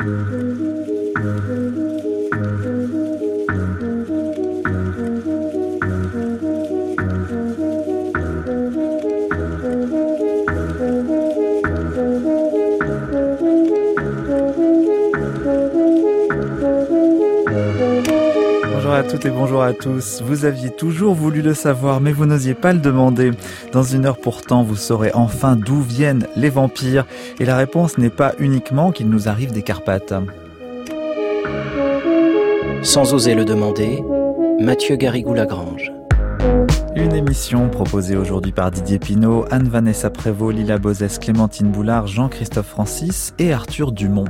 Bonjour à toutes et bonjour à tous. Vous aviez toujours voulu le savoir, mais vous n'osiez pas le demander. Dans une heure pourtant, vous saurez enfin d'où viennent les vampires. Et la réponse n'est pas uniquement qu'ils nous arrivent des Carpates. Sans oser le demander, Mathieu Garrigou-Lagrange. Une émission proposée aujourd'hui par Didier Pinault, Anne-Vanessa Prévost, Lila Bozès, Clémentine Boulard, Jean-Christophe Francis et Arthur Dumont.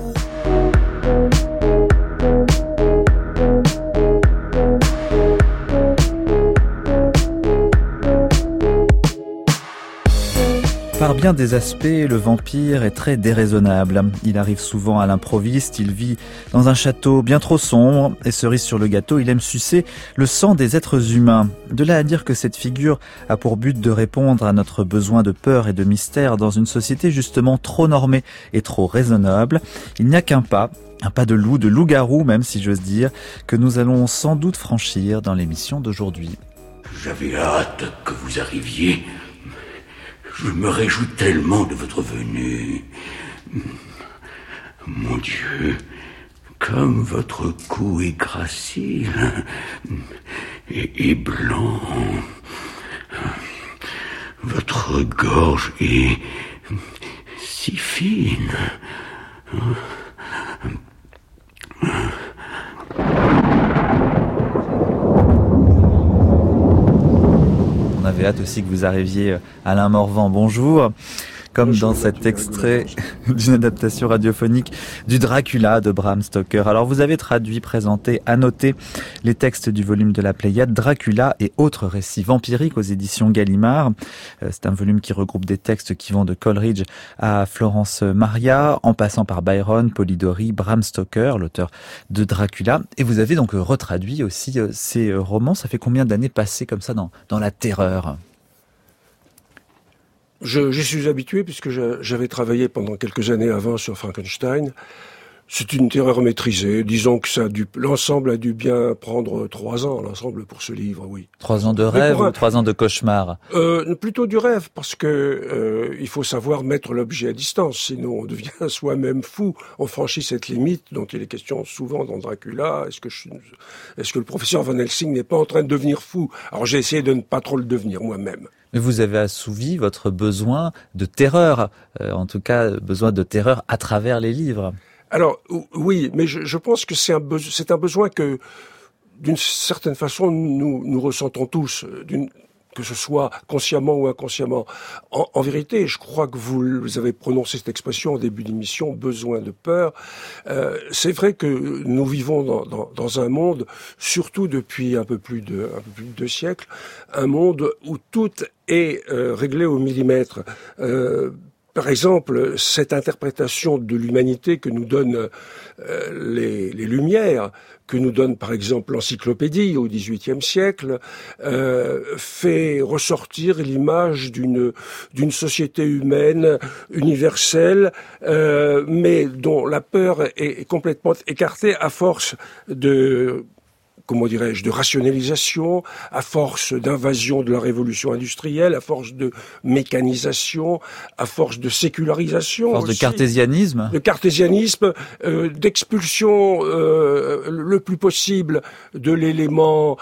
Par bien des aspects, le vampire est très déraisonnable. Il arrive souvent à l'improviste, il vit dans un château bien trop sombre et cerise sur le gâteau, il aime sucer le sang des êtres humains. De là à dire que cette figure a pour but de répondre à notre besoin de peur et de mystère dans une société justement trop normée et trop raisonnable, il n'y a qu'un pas de loup-garou même si j'ose dire, que nous allons sans doute franchir dans l'émission d'aujourd'hui. J'avais hâte que vous arriviez. Je me réjouis tellement de votre venue. Mon Dieu, comme votre cou est gracile et blanc. Votre gorge est si fine. On avait hâte aussi que vous arriviez, Alain Morvan, bonjour. Comme dans cet extrait d'une adaptation radiophonique du Dracula de Bram Stoker. Alors vous avez traduit, présenté, annoté les textes du volume de la Pléiade, Dracula et autres récits vampiriques aux éditions Gallimard. C'est un volume qui regroupe des textes qui vont de Coleridge à Florence Maria, en passant par Byron, Polidori, Bram Stoker, l'auteur de Dracula. Et vous avez donc retraduit aussi ces romans. Ça fait combien d'années passées comme ça dans la terreur ? J'y suis habitué puisque j'avais travaillé pendant quelques années avant sur Frankenstein. C'est une terreur maîtrisée. Disons que l'ensemble a dû bien prendre 3 ans, l'ensemble pour ce livre, oui. 3 ans de rêve ou 3 ans de cauchemar? Plutôt du rêve, parce que il faut savoir mettre l'objet à distance, sinon on devient soi-même fou. On franchit cette limite dont il est question souvent dans Dracula. Est-ce que le professeur Van Helsing n'est pas en train de devenir fou? Alors j'ai essayé de ne pas trop le devenir moi-même. Mais vous avez assouvi votre besoin de terreur, en tout cas besoin de terreur à travers les livres. Alors oui, mais je pense que c'est un besoin que, d'une certaine façon, nous ressentons tous, que ce soit consciemment ou inconsciemment. En vérité, je crois que vous avez prononcé cette expression en début d'émission, besoin de peur. C'est vrai que nous vivons dans un monde, surtout depuis un peu plus de 2 siècles, un monde où tout est réglé au millimètre. Par exemple, cette interprétation de l'humanité que nous donnent les Lumières, que nous donne par exemple l'encyclopédie au XVIIIe siècle, fait ressortir l'image d'une société humaine universelle, mais dont la peur est complètement écartée à force de rationalisation, à force d'invasion de la révolution industrielle, à force de mécanisation, à force de sécularisation. À force de cartésianisme. De cartésianisme, d'expulsion le plus possible de l'élément,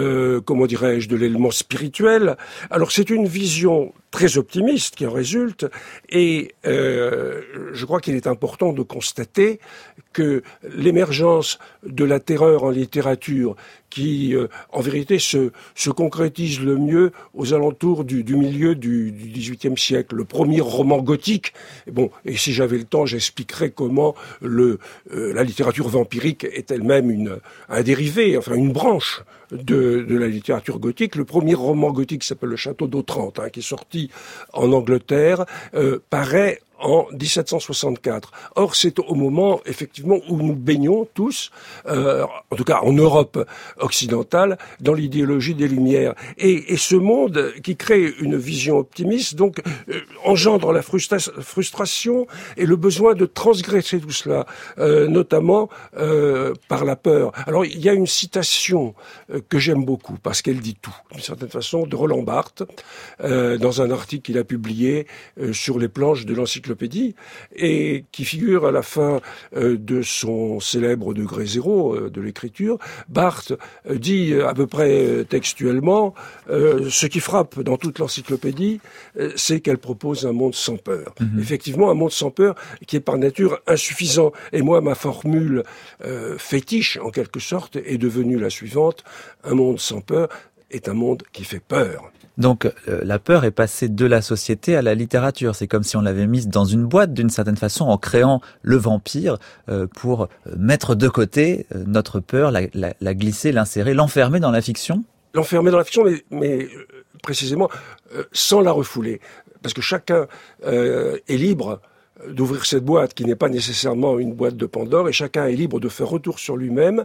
de l'élément spirituel. Alors c'est une vision très optimiste qui en résulte, et je crois qu'il est important de constater que l'émergence de la terreur en littérature, qui en vérité se concrétise le mieux aux alentours du milieu du XVIIIe siècle, le premier roman gothique. Et si j'avais le temps, j'expliquerais comment la littérature vampirique est elle-même un dérivé, enfin une branche de la littérature gothique. Le premier roman gothique s'appelle Le Château d'Otrante, qui est sorti en Angleterre, paraît en 1764. Or, c'est au moment, effectivement, où nous baignons tous, en tout cas en Europe occidentale, dans l'idéologie des Lumières. Et ce monde qui crée une vision optimiste, donc, engendre la frustration et le besoin de transgresser tout cela, notamment par la peur. Alors, il y a une citation que j'aime beaucoup, parce qu'elle dit tout, d'une certaine façon, de Roland Barthes, dans un article qu'il a publié sur les planches de l'encyclopédie, et qui figure à la fin de son célèbre degré zéro de l'écriture. Barthes dit à peu près textuellement, ce qui frappe dans toute l'encyclopédie, c'est qu'elle propose un monde sans peur. Effectivement, un monde sans peur qui est par nature insuffisant. Et moi, ma formule fétiche, en quelque sorte, est devenue la suivante: un monde sans peur est un monde qui fait peur. Donc la peur est passée de la société à la littérature. C'est comme si on l'avait mise dans une boîte d'une certaine façon en créant le vampire pour mettre de côté notre peur, la glisser, l'insérer, l'enfermer dans la fiction. L'enfermer dans la fiction, mais précisément sans la refouler. Parce que chacun est libre d'ouvrir cette boîte qui n'est pas nécessairement une boîte de Pandore, et chacun est libre de faire retour sur lui-même.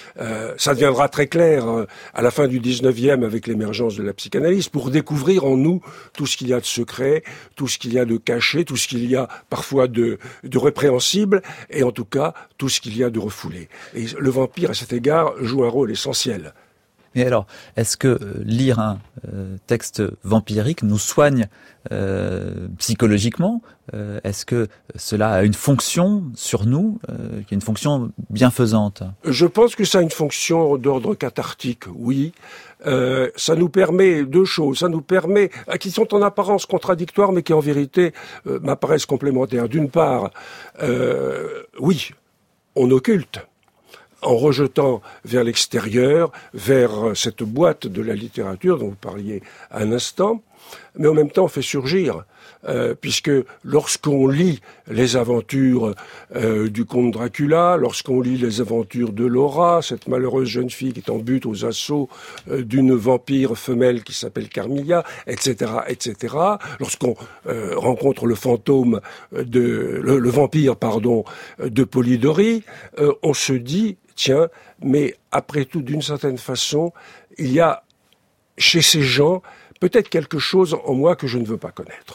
Ça deviendra très clair à la fin du 19e avec l'émergence de la psychanalyse, pour découvrir en nous tout ce qu'il y a de secret, tout ce qu'il y a de caché, tout ce qu'il y a parfois de répréhensible, et en tout cas tout ce qu'il y a de refoulé. Et le vampire, à cet égard, joue un rôle essentiel. Mais alors, est-ce que lire un texte vampirique nous soigne psychologiquement? Est-ce que cela a une fonction sur nous, qui est une fonction bienfaisante? Je pense que ça a une fonction d'ordre cathartique, oui. Ça nous permet deux choses. Ça nous permet, qui sont en apparence contradictoires, mais qui en vérité m'apparaissent complémentaires. D'une part, oui, on occulte, en rejetant vers l'extérieur, vers cette boîte de la littérature dont vous parliez à un instant, mais en même temps on fait surgir, puisque lorsqu'on lit les aventures du comte Dracula, lorsqu'on lit les aventures de Laura, cette malheureuse jeune fille qui est en butte aux assauts d'une vampire femelle qui s'appelle Carmilla, etc., etc., lorsqu'on rencontre le fantôme le vampire, de Polidori, on se dit, tiens, mais après tout, d'une certaine façon, il y a chez ces gens peut-être quelque chose en moi que je ne veux pas connaître.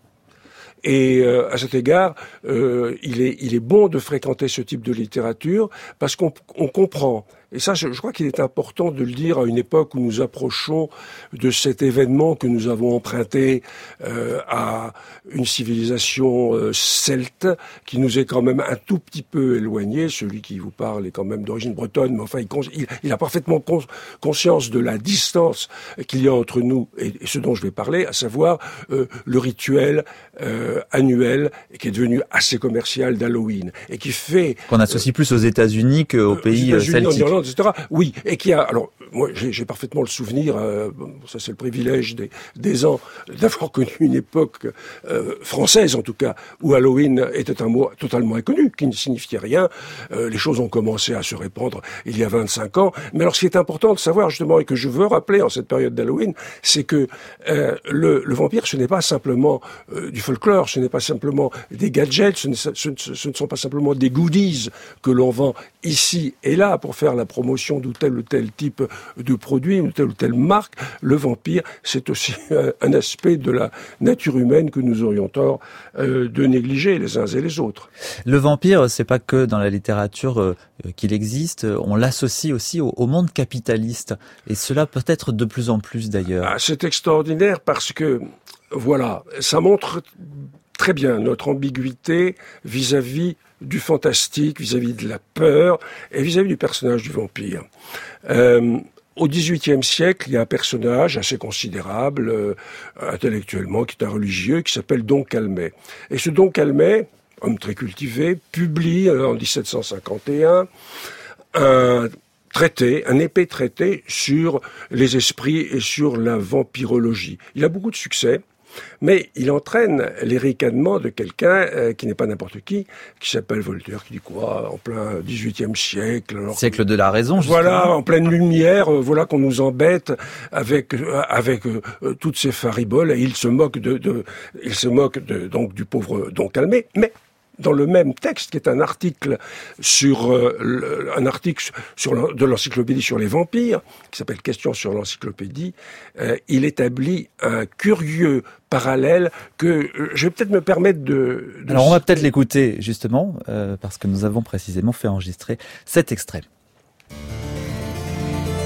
Et à cet égard, il est bon de fréquenter ce type de littérature parce qu'on comprend. Et ça, je crois qu'il est important de le dire à une époque où nous approchons de cet événement que nous avons emprunté à une civilisation celte qui nous est quand même un tout petit peu éloignée. Celui qui vous parle est quand même d'origine bretonne, mais enfin, il a parfaitement conscience de la distance qu'il y a entre nous et ce dont je vais parler, à savoir le rituel annuel qui est devenu assez commercial d'Halloween et qui fait... Qu'on associe plus aux États-Unis qu'aux pays celtiques. En Irlande, etc. Oui, et qui a... Alors, moi, j'ai parfaitement le souvenir, ça c'est le privilège des ans, d'avoir connu une époque française, en tout cas, où Halloween était un mot totalement inconnu, qui ne signifiait rien. Les choses ont commencé à se répandre il y a 25 ans. Mais alors, ce qui est important de savoir, justement, et que je veux rappeler en cette période d'Halloween, c'est que le vampire, ce n'est pas simplement du folklore, ce n'est pas simplement des gadgets, ce ne sont pas simplement des goodies que l'on vend ici et là pour faire la promotion de tel ou tel type de produit ou telle marque. Le vampire, c'est aussi un aspect de la nature humaine que nous aurions tort de négliger les uns et les autres. Le vampire, c'est pas que dans la littérature qu'il existe, on l'associe aussi au monde capitaliste, et cela peut-être de plus en plus d'ailleurs. Ah, c'est extraordinaire parce que, voilà, ça montre très bien notre ambiguïté vis-à-vis du fantastique, vis-à-vis de la peur et vis-à-vis du personnage du vampire. Au XVIIIe siècle, il y a un personnage assez considérable intellectuellement, qui est un religieux, qui s'appelle Don Calmet. Et ce Don Calmet, homme très cultivé, publie en 1751 un épais traité sur les esprits et sur la vampirologie. Il a beaucoup de succès. Mais il entraîne les ricanements de quelqu'un qui n'est pas n'importe qui s'appelle Voltaire, qui dit quoi, en plein XVIIIe siècle. Alors, siècle de la raison, justement. Voilà, en pleine lumière, voilà qu'on nous embête avec toutes ces fariboles, et il se moque donc du pauvre Don Calmet, mais dans le même texte, qui est un article de l'encyclopédie sur les vampires, qui s'appelle Questions sur l'encyclopédie, il établit un curieux parallèle que je vais peut-être me permettre de Alors on va peut-être l'écouter, justement, parce que nous avons précisément fait enregistrer cet extrait. Quoi ?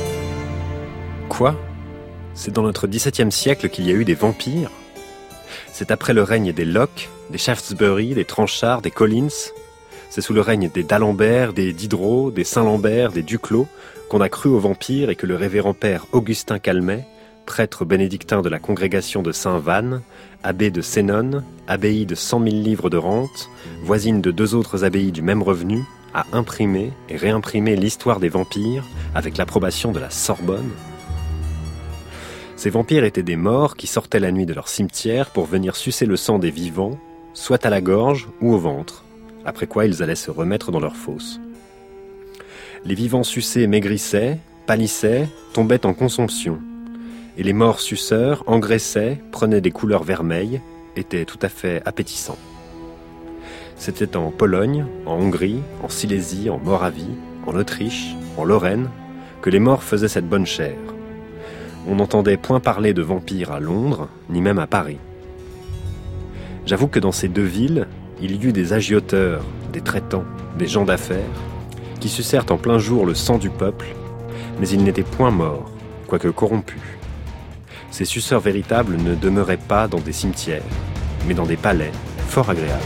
C'est dans notre XVIIe siècle qu'il y a eu des vampires ? C'est après le règne des Locke, des Shaftesbury, des Trenchard, des Collins. C'est sous le règne des d'Alembert, des Diderot, des Saint-Lambert, des Duclos qu'on a cru aux vampires et que le révérend père Augustin Calmet, prêtre bénédictin de la congrégation de Saint-Vanne, abbé de Sénonne, abbaye de 100 000 livres de rente, voisine de 2 autres abbayes du même revenu, a imprimé et réimprimé l'histoire des vampires avec l'approbation de la Sorbonne. Ces vampires étaient des morts qui sortaient la nuit de leur cimetière pour venir sucer le sang des vivants, soit à la gorge ou au ventre, après quoi ils allaient se remettre dans leur fosse. Les vivants sucés maigrissaient, pâlissaient, tombaient en consomption, et les morts suceurs engraissaient, prenaient des couleurs vermeilles, étaient tout à fait appétissants. C'était en Pologne, en Hongrie, en Silésie, en Moravie, en Autriche, en Lorraine, que les morts faisaient cette bonne chair. On n'entendait point parler de vampires à Londres, ni même à Paris. J'avoue que dans ces 2 villes, il y eut des agioteurs, des traitants, des gens d'affaires, qui sucèrent en plein jour le sang du peuple, mais ils n'étaient point morts, quoique corrompus. Ces suceurs véritables ne demeuraient pas dans des cimetières, mais dans des palais fort agréables.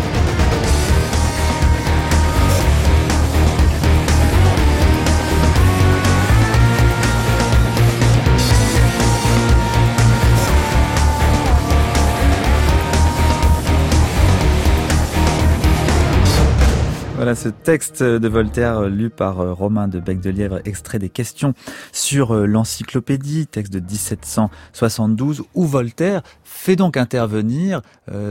Voilà ce texte de Voltaire lu par Romain de Becque-de-Lièvre, extrait des Questions sur l'encyclopédie, texte de 1772, où Voltaire fait donc intervenir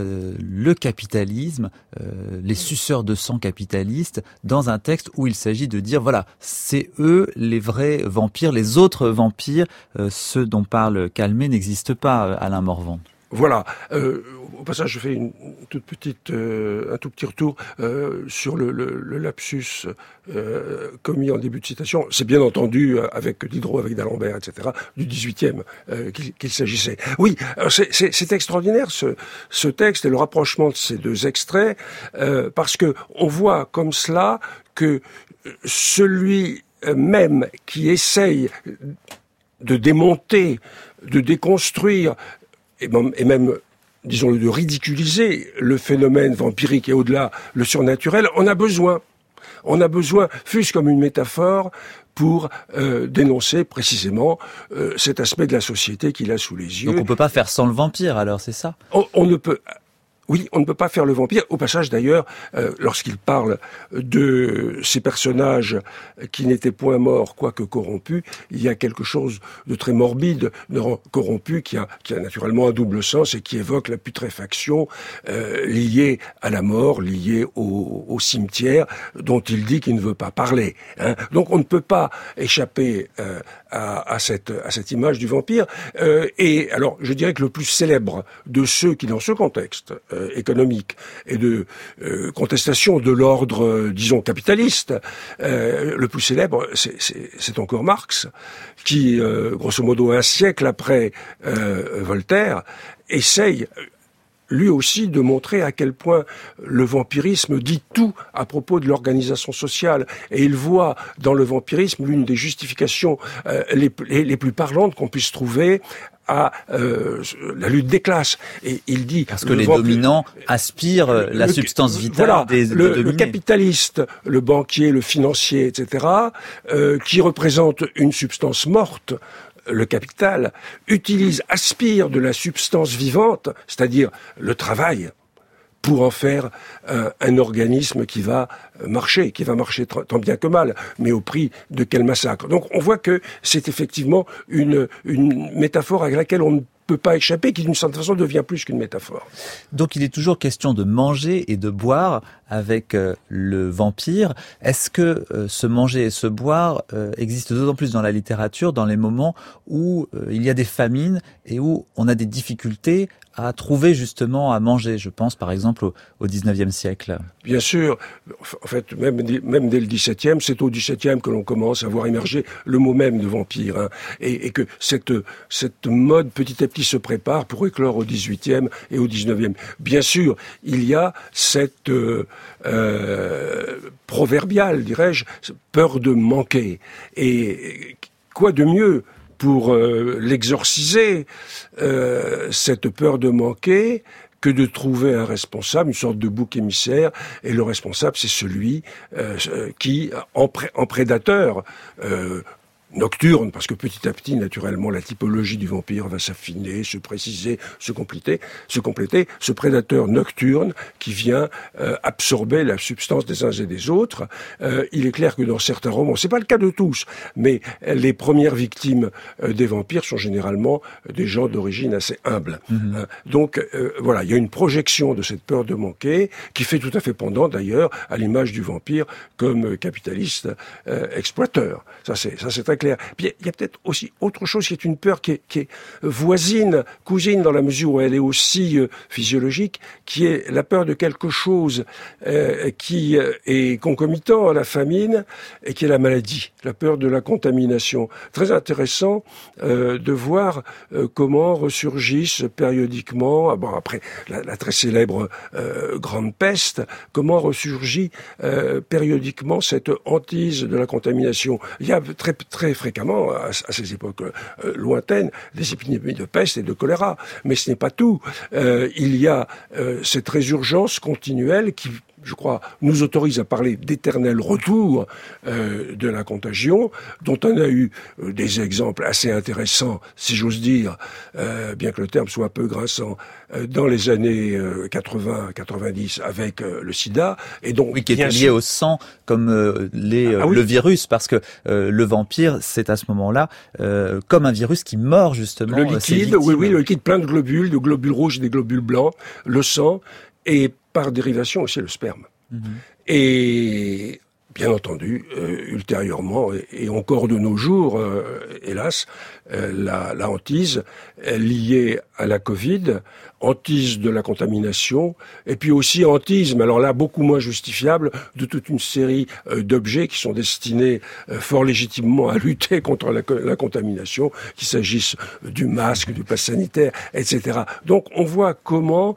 le capitalisme, les suceurs de sang capitalistes, dans un texte où il s'agit de dire, voilà, c'est eux les vrais vampires, les autres vampires, ceux dont parle Calmet, n'existent pas, Alain Morvan. Voilà. Au passage, je fais un tout petit retour sur le lapsus commis en début de citation. C'est bien entendu avec Diderot, avec d'Alembert, etc., du 18e qu'il s'agissait. Oui, c'est extraordinaire ce texte et le rapprochement de ces 2 extraits, parce que on voit comme cela que celui même qui essaye de démonter, de déconstruire, et même, disons-le, de ridiculiser le phénomène vampirique et au-delà le surnaturel, on a besoin, fût-ce comme une métaphore, pour dénoncer précisément cet aspect de la société qu'il a sous les yeux. Donc on peut pas faire sans le vampire, alors, c'est ça ? On ne peut... Oui, on ne peut pas faire le vampire. Au passage, d'ailleurs, lorsqu'il parle de ces personnages qui n'étaient point morts, quoique corrompus, il y a quelque chose de très morbide, de corrompu, qui a naturellement un double sens et qui évoque la putréfaction liée à la mort, liée au cimetière, dont il dit qu'il ne veut pas parler. Hein. Donc on ne peut pas échapper à cette image du vampire. Et alors, je dirais que le plus célèbre de ceux qui, dans ce contexte économique et de contestation de l'ordre, disons, capitaliste, le plus célèbre, c'est encore Marx, qui, grosso modo, un siècle après Voltaire, essaye lui aussi de montrer à quel point le vampirisme dit tout à propos de l'organisation sociale. Et il voit dans le vampirisme l'une des justifications les plus parlantes qu'on puisse trouver à la lutte des classes. Et il dit... Parce que les dominants aspirent la substance vitale voilà, des dominés. Le capitaliste, le banquier, le financier, etc., qui représente une substance morte, le capital, aspire de la substance vivante, c'est-à-dire le travail, pour en faire un organisme qui va marcher tant bien que mal, mais au prix de quel massacre. Donc on voit que c'est effectivement une métaphore à laquelle on ne peut pas échapper, qui d'une certaine façon devient plus qu'une métaphore. Donc il est toujours question de manger et de boire avec le vampire. Est-ce que ce manger et ce boire existe d'autant plus dans la littérature, dans les moments où il y a des famines et où on a des difficultés à trouver justement à manger? Je pense par exemple au 19e siècle. Bien sûr. En fait, même dès le 17e, c'est au 17e que l'on commence à voir émerger le mot même de vampire. Hein, et que cette mode petit à petit se prépare pour éclore au 18e et au 19e. Bien sûr, il y a cette proverbiale, dirais-je, peur de manquer. Et quoi de mieux pour l'exorciser, cette peur de manquer, que de trouver un responsable, une sorte de bouc émissaire, et le responsable, c'est celui qui, en prédateur, nocturne, parce que petit à petit, naturellement, la typologie du vampire va s'affiner, se préciser, se compléter. Ce prédateur nocturne qui vient absorber la substance des uns et des autres. Il est clair que dans certains romans, c'est pas le cas de tous, mais les premières victimes des vampires sont généralement des gens d'origine assez humble. Mmh. Donc voilà, il y a une projection de cette peur de manquer qui fait tout à fait pendant d'ailleurs à l'image du vampire comme capitaliste exploiteur. Ça c'est très clair. Puis il y a peut-être aussi autre chose qui est une peur qui est voisine, cousine dans la mesure où elle est aussi physiologique, qui est la peur de quelque chose qui est concomitant à la famine et qui est la maladie, la peur de la contamination. Très intéressant de voir comment ressurgissent périodiquement, après la très célèbre grande peste, comment ressurgit périodiquement cette hantise de la contamination. Il y a très fréquemment, à ces époques lointaines, des épidémies de peste et de choléra. Mais ce n'est pas tout. Il y a cette résurgence continuelle qui, je crois, nous autorise à parler d'éternel retour de la contagion, dont on a eu des exemples assez intéressants, si j'ose dire, bien que le terme soit un peu grinçant, dans les années 80-90 avec le sida, et donc qui était lié au sang comme le virus, parce que le vampire, c'est à ce moment-là comme un virus qui mord justement. Le liquide, le liquide plein de globules rouges et des globules blancs, le sang, et par dérivation aussi le sperme. Mmh. Et bien entendu, ultérieurement, et encore de nos jours, hélas, la hantise liée à la Covid, hantise de la contamination, et puis aussi hantise, mais alors là, beaucoup moins justifiable, de toute une série d'objets qui sont destinés fort légitimement à lutter contre la contamination, qu'il s'agisse du masque, du pass sanitaire, etc. Donc on voit comment,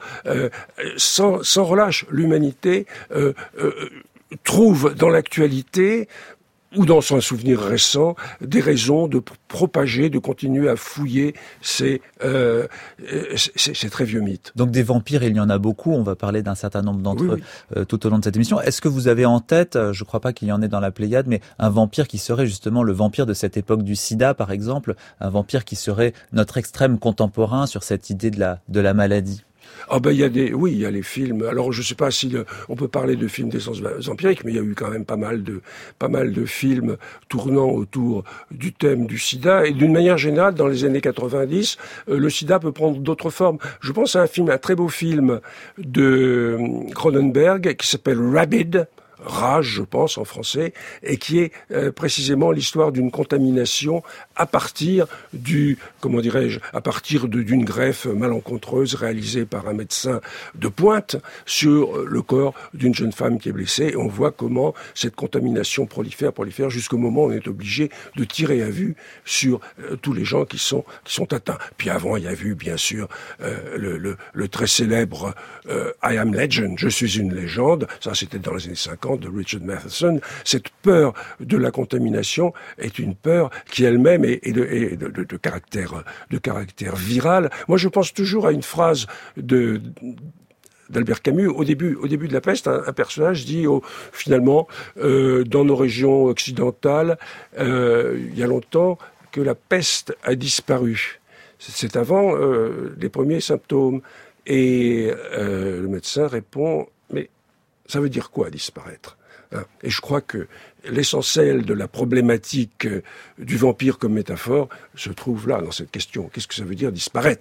sans relâche, l'humanité trouve dans l'actualité ou dans son souvenir récent des raisons de propager, de continuer à fouiller ces très vieux mythes. Donc des vampires, il y en a beaucoup, on va parler d'un certain nombre d'entre eux tout au long de cette émission. Est-ce que vous avez en tête, je ne crois pas qu'il y en ait dans la Pléiade, mais un vampire qui serait justement le vampire de cette époque du sida, par exemple, un vampire qui serait notre extrême contemporain sur cette idée de la maladie? Il y a les films. Alors, je sais pas si on peut parler de films d'essence vampirique, mais il y a eu quand même pas mal de films tournant autour du thème du sida. Et d'une manière générale, dans les années 90, le sida peut prendre d'autres formes. Je pense à un très beau film de Cronenberg qui s'appelle Rabid. Rage, je pense, en français, et qui est précisément l'histoire d'une contamination à partir d'une greffe malencontreuse réalisée par un médecin de pointe sur le corps d'une jeune femme qui est blessée. Et on voit comment cette contamination prolifère jusqu'au moment où on est obligé de tirer à vue sur tous les gens qui sont atteints. Puis avant, il y a eu, bien sûr, le très célèbre I Am Legend, je suis une légende. Ça, c'était dans les années 50. De Richard Matheson. Cette peur de la contamination est une peur qui elle-même est de caractère viral. Moi, je pense toujours à une phrase d'Albert Camus. Au début de la peste, un personnage dit finalement, dans nos régions occidentales, il y a longtemps que la peste a disparu. C'est avant les premiers symptômes. Et le médecin répond, mais ça veut dire quoi, disparaître ? Et je crois que l'essentiel de la problématique du vampire comme métaphore se trouve là, dans cette question. Qu'est-ce que ça veut dire, disparaître ?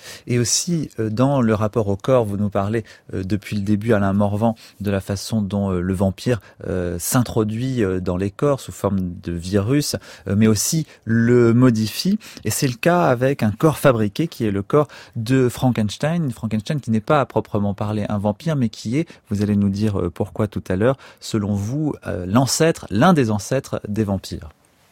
Et aussi, dans le rapport au corps, vous nous parlez depuis le début, Alain Morvan, de la façon dont le vampire s'introduit dans les corps sous forme de virus, mais aussi le modifie. Et c'est le cas avec un corps fabriqué qui est le corps de Frankenstein. Frankenstein qui n'est pas à proprement parler un vampire, mais qui est, vous allez nous dire pourquoi tout à l'heure, selon vous, l'un des ancêtres des vampires.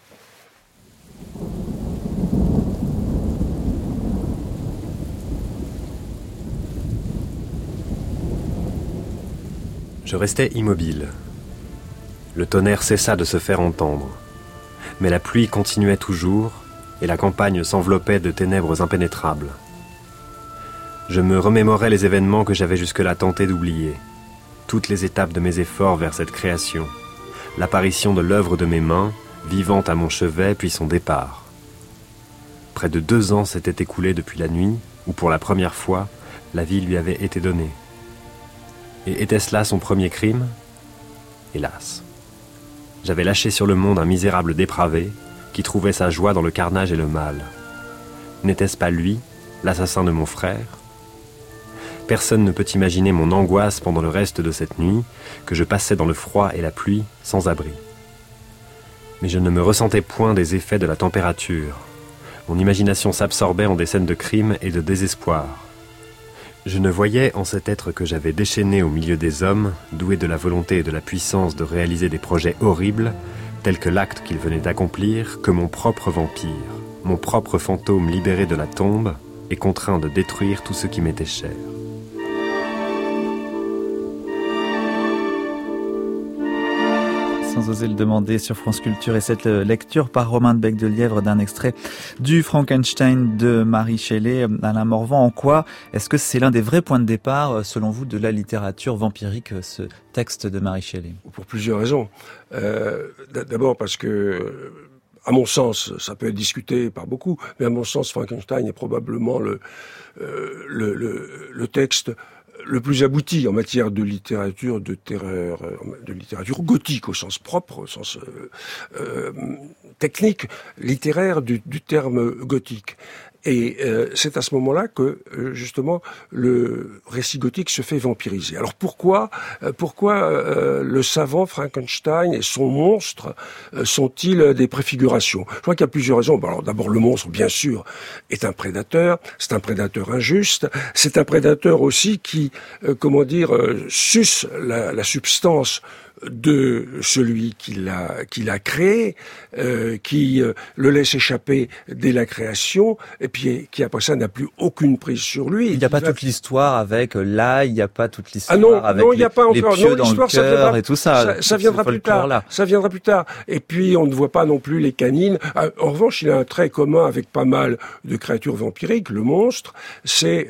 Je restais immobile. Le tonnerre cessa de se faire entendre. Mais la pluie continuait toujours et la campagne s'enveloppait de ténèbres impénétrables. Je me remémorais les événements que j'avais jusque-là tenté d'oublier, toutes les étapes de mes efforts vers cette création, l'apparition de l'œuvre de mes mains, vivante à mon chevet, puis son départ. Près de 2 ans s'étaient écoulés depuis la nuit où, pour la première fois, la vie lui avait été donnée. Et était-ce là son premier crime ? Hélas. J'avais lâché sur le monde un misérable dépravé qui trouvait sa joie dans le carnage et le mal. N'était-ce pas lui, l'assassin de mon frère ? Personne ne peut imaginer mon angoisse pendant le reste de cette nuit que je passais dans le froid et la pluie sans abri. Mais je ne me ressentais point des effets de la température. Mon imagination s'absorbait en des scènes de crime et de désespoir. Je ne voyais en cet être que j'avais déchaîné au milieu des hommes, doué de la volonté et de la puissance de réaliser des projets horribles, tels que l'acte qu'il venait d'accomplir, que mon propre vampire, mon propre fantôme libéré de la tombe et contraint de détruire tout ce qui m'était cher. Sans oser le demander sur France Culture, et cette lecture par Romain de Bec-de-Lièvre d'un extrait du Frankenstein de Mary Shelley. Alain Morvan, en quoi est-ce que c'est l'un des vrais points de départ, selon vous, de la littérature vampirique, ce texte de Mary Shelley ? Pour plusieurs raisons. D'abord parce que, à mon sens, ça peut être discuté par beaucoup, mais à mon sens, Frankenstein est probablement le texte le plus abouti en matière de littérature de terreur, de littérature gothique au sens propre, au sens technique, littéraire du terme gothique. Et c'est à ce moment-là que justement le récit gothique se fait vampiriser. Alors pourquoi le savant Frankenstein et son monstre sont-ils des préfigurations ? Je crois qu'il y a plusieurs raisons. Bon, alors d'abord, le monstre, bien sûr, est un prédateur. C'est un prédateur injuste. C'est un prédateur aussi qui, suce la substance de celui qui l'a créé, qui le laisse échapper dès la création, et puis qui après ça n'a plus aucune prise sur lui. Il n'y a pas toute l'histoire avec l'ail, il n'y a pas toute l'histoire avec les pieux dans le cœur et tout ça. Ça viendra plus tard. Ça viendra plus tard. Et puis on ne voit pas non plus les canines. En revanche, il a un trait commun avec pas mal de créatures vampiriques. Le monstre, c'est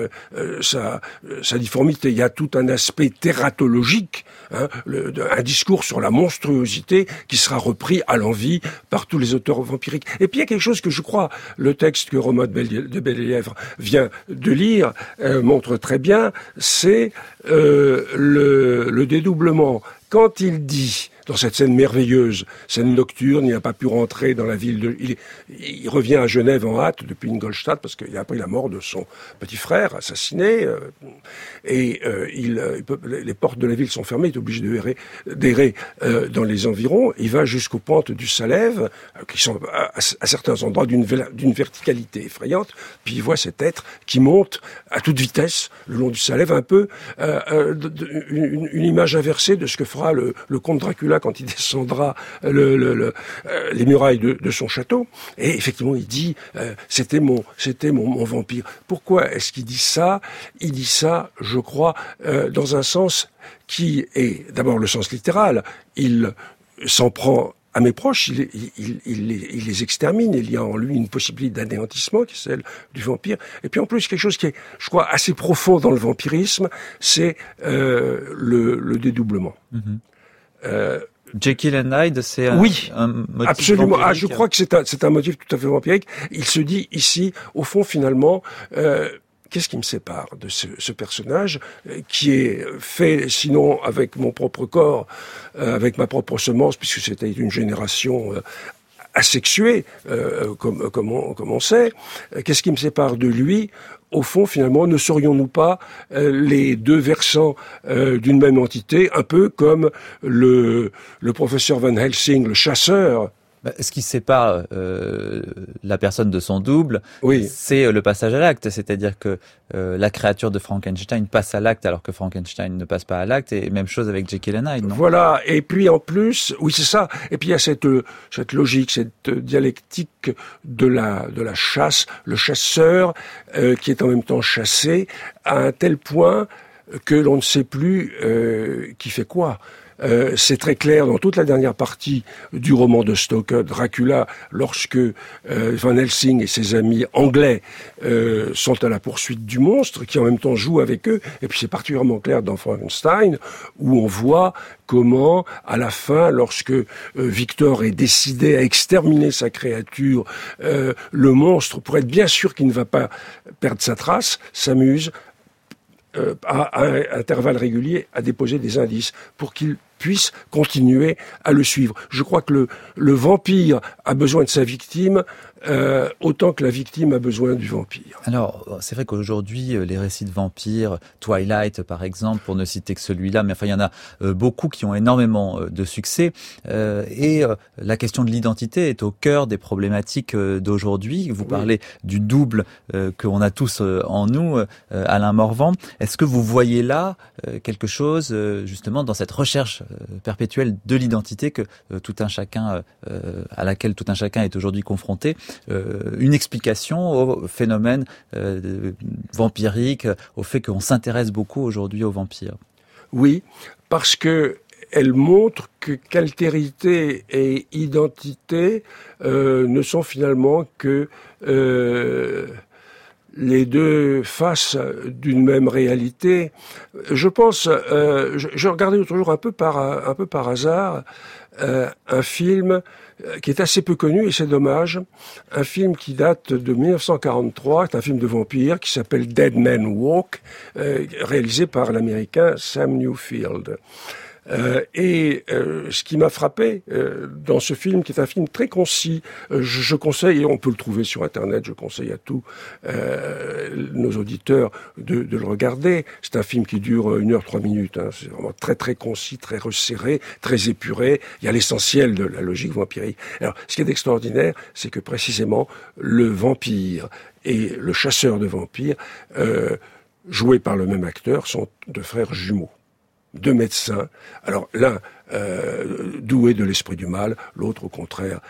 sa difformité. Il y a tout un aspect tératologique, un discours sur la monstruosité qui sera repris à l'envi par tous les auteurs vampiriques. Et puis il y a quelque chose que je crois, le texte que Romain de Bec-de-Lièvre vient de lire montre très bien, c'est le dédoublement. Quand il dit, dans cette scène merveilleuse, scène nocturne, il n'a pas pu rentrer dans la ville il revient à Genève en hâte depuis Ingolstadt parce qu'il a appris la mort de son petit frère assassiné, les portes de la ville sont fermées, il est obligé d'errer dans les environs. Il va jusqu'aux pentes du Salève, qui sont à certains endroits d'une verticalité effrayante, puis il voit cet être qui monte à toute vitesse le long du Salève, un peu une image inversée de ce que fera le comte Dracula quand il descendra les murailles de son château. Et effectivement, il dit c'était mon vampire. Pourquoi est-ce qu'il dit ça ? Il dit ça, je crois, dans un sens qui est d'abord le sens littéral. Il s'en prend à mes proches, il les extermine, il y a en lui une possibilité d'anéantissement qui est celle du vampire. Et puis en plus, quelque chose qui est, je crois, assez profond dans le vampirisme, c'est le dédoublement. Jekyll and Hyde, c'est un motif absolument. vampirique. Je crois que c'est un motif tout à fait vampirique. Il se dit ici, au fond, finalement, qu'est-ce qui me sépare de ce personnage qui est fait, sinon avec mon propre corps, avec ma propre semence, puisque c'était une génération asexué, comme on sait. Qu'est-ce qui me sépare de lui ? Au fond, finalement, ne serions-nous pas les deux versants d'une même entité, un peu comme le professeur Van Helsing, le chasseur. Ce qui sépare la personne de son double, oui, c'est le passage à l'acte. C'est-à-dire que la créature de Frankenstein passe à l'acte alors que Frankenstein ne passe pas à l'acte. Et même chose avec Jekyll et Hyde, non ? Voilà. Et puis en plus, oui, c'est ça. Et puis il y a cette logique, cette dialectique de la chasse, le chasseur qui est en même temps chassé, à un tel point que l'on ne sait plus qui fait quoi. C'est très clair dans toute la dernière partie du roman de Stoker, Dracula, lorsque Van Helsing et ses amis anglais sont à la poursuite du monstre, qui en même temps joue avec eux. Et puis c'est particulièrement clair dans Frankenstein, où on voit comment, à la fin, lorsque Victor est décidé à exterminer sa créature, le monstre, pour être bien sûr qu'il ne va pas perdre sa trace, s'amuse à intervalles réguliers à déposer des indices pour qu'il puisse continuer à le suivre. Je crois que le vampire a besoin de sa victime autant que la victime a besoin du vampire. Alors, c'est vrai qu'aujourd'hui, les récits de vampires, Twilight par exemple, pour ne citer que celui-là, mais enfin il y en a beaucoup qui ont énormément de succès, et la question de l'identité est au cœur des problématiques d'aujourd'hui. Vous parlez du double qu'on a tous en nous, Alain Morvan. Est-ce que vous voyez là quelque chose justement dans cette recherche perpétuelle de l'identité que tout un chacun, à laquelle tout un chacun est aujourd'hui confronté, une explication au phénomène vampirique, au fait qu'on s'intéresse beaucoup aujourd'hui aux vampires? Oui, parce que elle montre qu'altérité et identité ne sont finalement que les deux faces d'une même réalité. Je pense, je regardais l'autre jour un peu par hasard un film qui est assez peu connu, et c'est dommage, un film qui date de 1943, c'est un film de vampire qui s'appelle Dead Man Walk, réalisé par l'Américain Sam Newfield. Ce qui m'a frappé dans ce film, qui est un film très concis, je conseille, et on peut le trouver sur Internet, je conseille à tous nos auditeurs de le regarder. C'est un film qui dure 1h03, hein. C'est vraiment très très concis, très resserré, très épuré. Il y a l'essentiel de la logique vampirique. Alors, ce qui est extraordinaire, c'est que précisément le vampire et le chasseur de vampires, joués par le même acteur, sont deux frères jumeaux. Deux médecins, alors l'un doué de l'esprit du mal, l'autre au contraire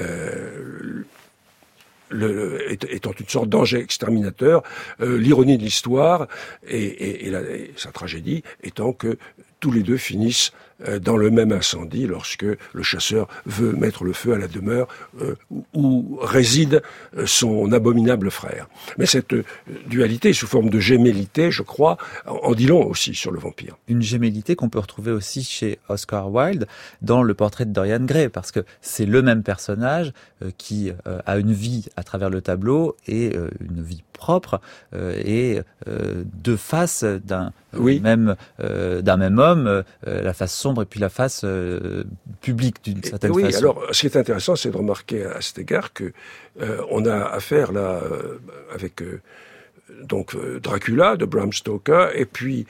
étant une sorte d'ange exterminateur. L'ironie de l'histoire et sa tragédie étant que tous les deux finissent dans le même incendie lorsque le chasseur veut mettre le feu à la demeure où réside son abominable frère. Mais cette dualité sous forme de gémellité, je crois, en dit long aussi sur le vampire. Une gémellité qu'on peut retrouver aussi chez Oscar Wilde dans Le Portrait de Dorian Gray, parce que c'est le même personnage qui a une vie à travers le tableau et une vie propre et deux faces d'un même homme, la face sombre et puis la face publique d'une certaine façon. Oui, alors ce qui est intéressant, c'est de remarquer à cet égard que on a affaire là avec donc Dracula de Bram Stoker et puis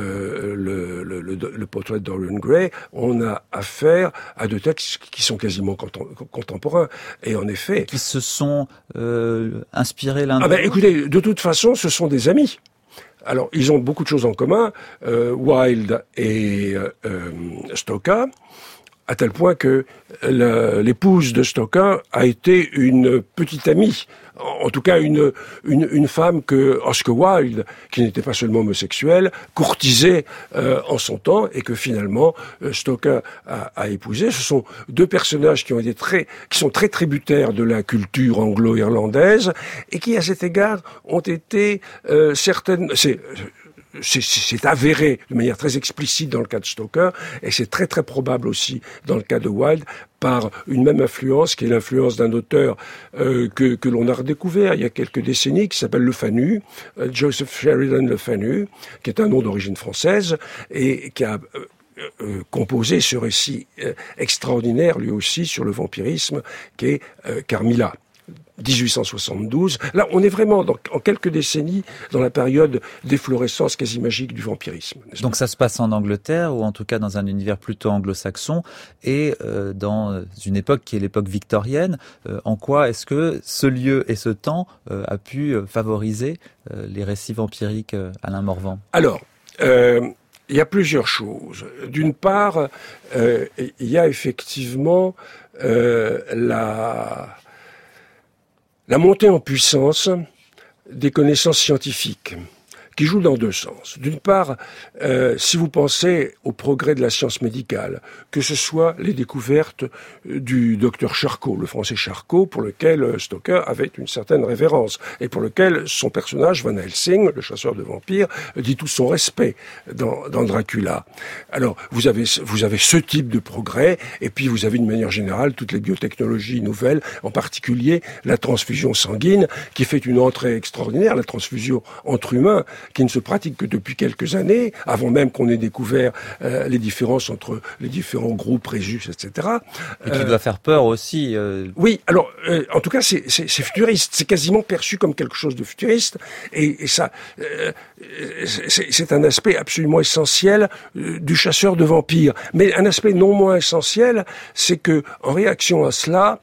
le portrait de Dorian Gray, on a affaire à deux textes qui sont quasiment contemporains. Et en effet... Qui se sont inspirés l'un de l'autre. Écoutez, de toute façon, ce sont des amis. Alors, ils ont beaucoup de choses en commun, Wilde et Stoker, à tel point que l'épouse de Stoker a été une petite amie. En tout cas, une femme que Oscar Wilde, qui n'était pas seulement homosexuel, courtisait en son temps et que finalement Stoker a épousé. Ce sont deux personnages qui sont très tributaires de la culture anglo-irlandaise et qui, à cet égard, ont été c'est avéré de manière très explicite dans le cas de Stoker, et c'est très très probable aussi dans le cas de Wilde, par une même influence, qui est l'influence d'un auteur que l'on a redécouvert il y a quelques décennies, qui s'appelle Le Fanu, Joseph Sheridan Le Fanu, qui est un nom d'origine française, et qui a composé ce récit extraordinaire, lui aussi, sur le vampirisme, qu'est Carmilla. 1872. Là, on est vraiment en quelques décennies dans la période d'efflorescence quasi magique du vampirisme. Donc ça se passe en Angleterre, ou en tout cas dans un univers plutôt anglo-saxon, et dans une époque qui est l'époque victorienne. En quoi est-ce que ce lieu et ce temps a pu favoriser les récits vampiriques, Alain Morvan ? Alors, il y a plusieurs choses. D'une part, il y a effectivement la montée en puissance des connaissances scientifiques, qui joue dans deux sens. D'une part, si vous pensez au progrès de la science médicale, que ce soit les découvertes du docteur Charcot, le français Charcot, pour lequel Stoker avait une certaine révérence, et pour lequel son personnage, Van Helsing, le chasseur de vampires, dit tout son respect dans Dracula. Alors, vous avez ce type de progrès, et puis vous avez, d'une manière générale, toutes les biotechnologies nouvelles, en particulier la transfusion sanguine, qui fait une entrée extraordinaire, la transfusion entre humains, qui ne se pratique que depuis quelques années, avant même qu'on ait découvert les différences entre les différents groupes Rhésus, etc. Et qui doit faire peur aussi. Oui, alors, en tout cas, c'est futuriste. C'est quasiment perçu comme quelque chose de futuriste. Et ça, c'est un aspect absolument essentiel du chasseur de vampires. Mais un aspect non moins essentiel, c'est que, en réaction à cela,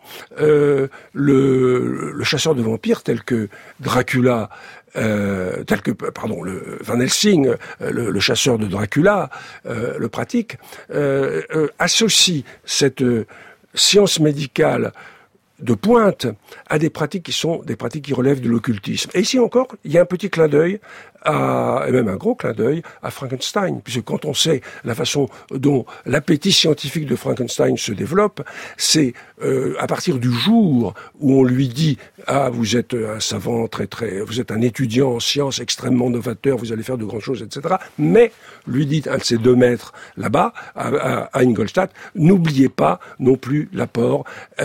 le chasseur de vampires, tel que Dracula, le Van Helsing, le chasseur de Dracula, le pratique, associe cette science médicale de pointe à des pratiques qui sont des pratiques qui relèvent de l'occultisme. Et ici encore, il y a un petit clin d'œil et même un gros clin d'œil à Frankenstein, puisque quand on sait la façon dont l'appétit scientifique de Frankenstein se développe, c'est à partir du jour où on lui dit « Ah, vous êtes un savant vous êtes un étudiant en sciences extrêmement novateur, vous allez faire de grandes choses, etc. » Mais, lui dit un de ses 2 maîtres là-bas, à Ingolstadt, n'oubliez pas non plus l'apport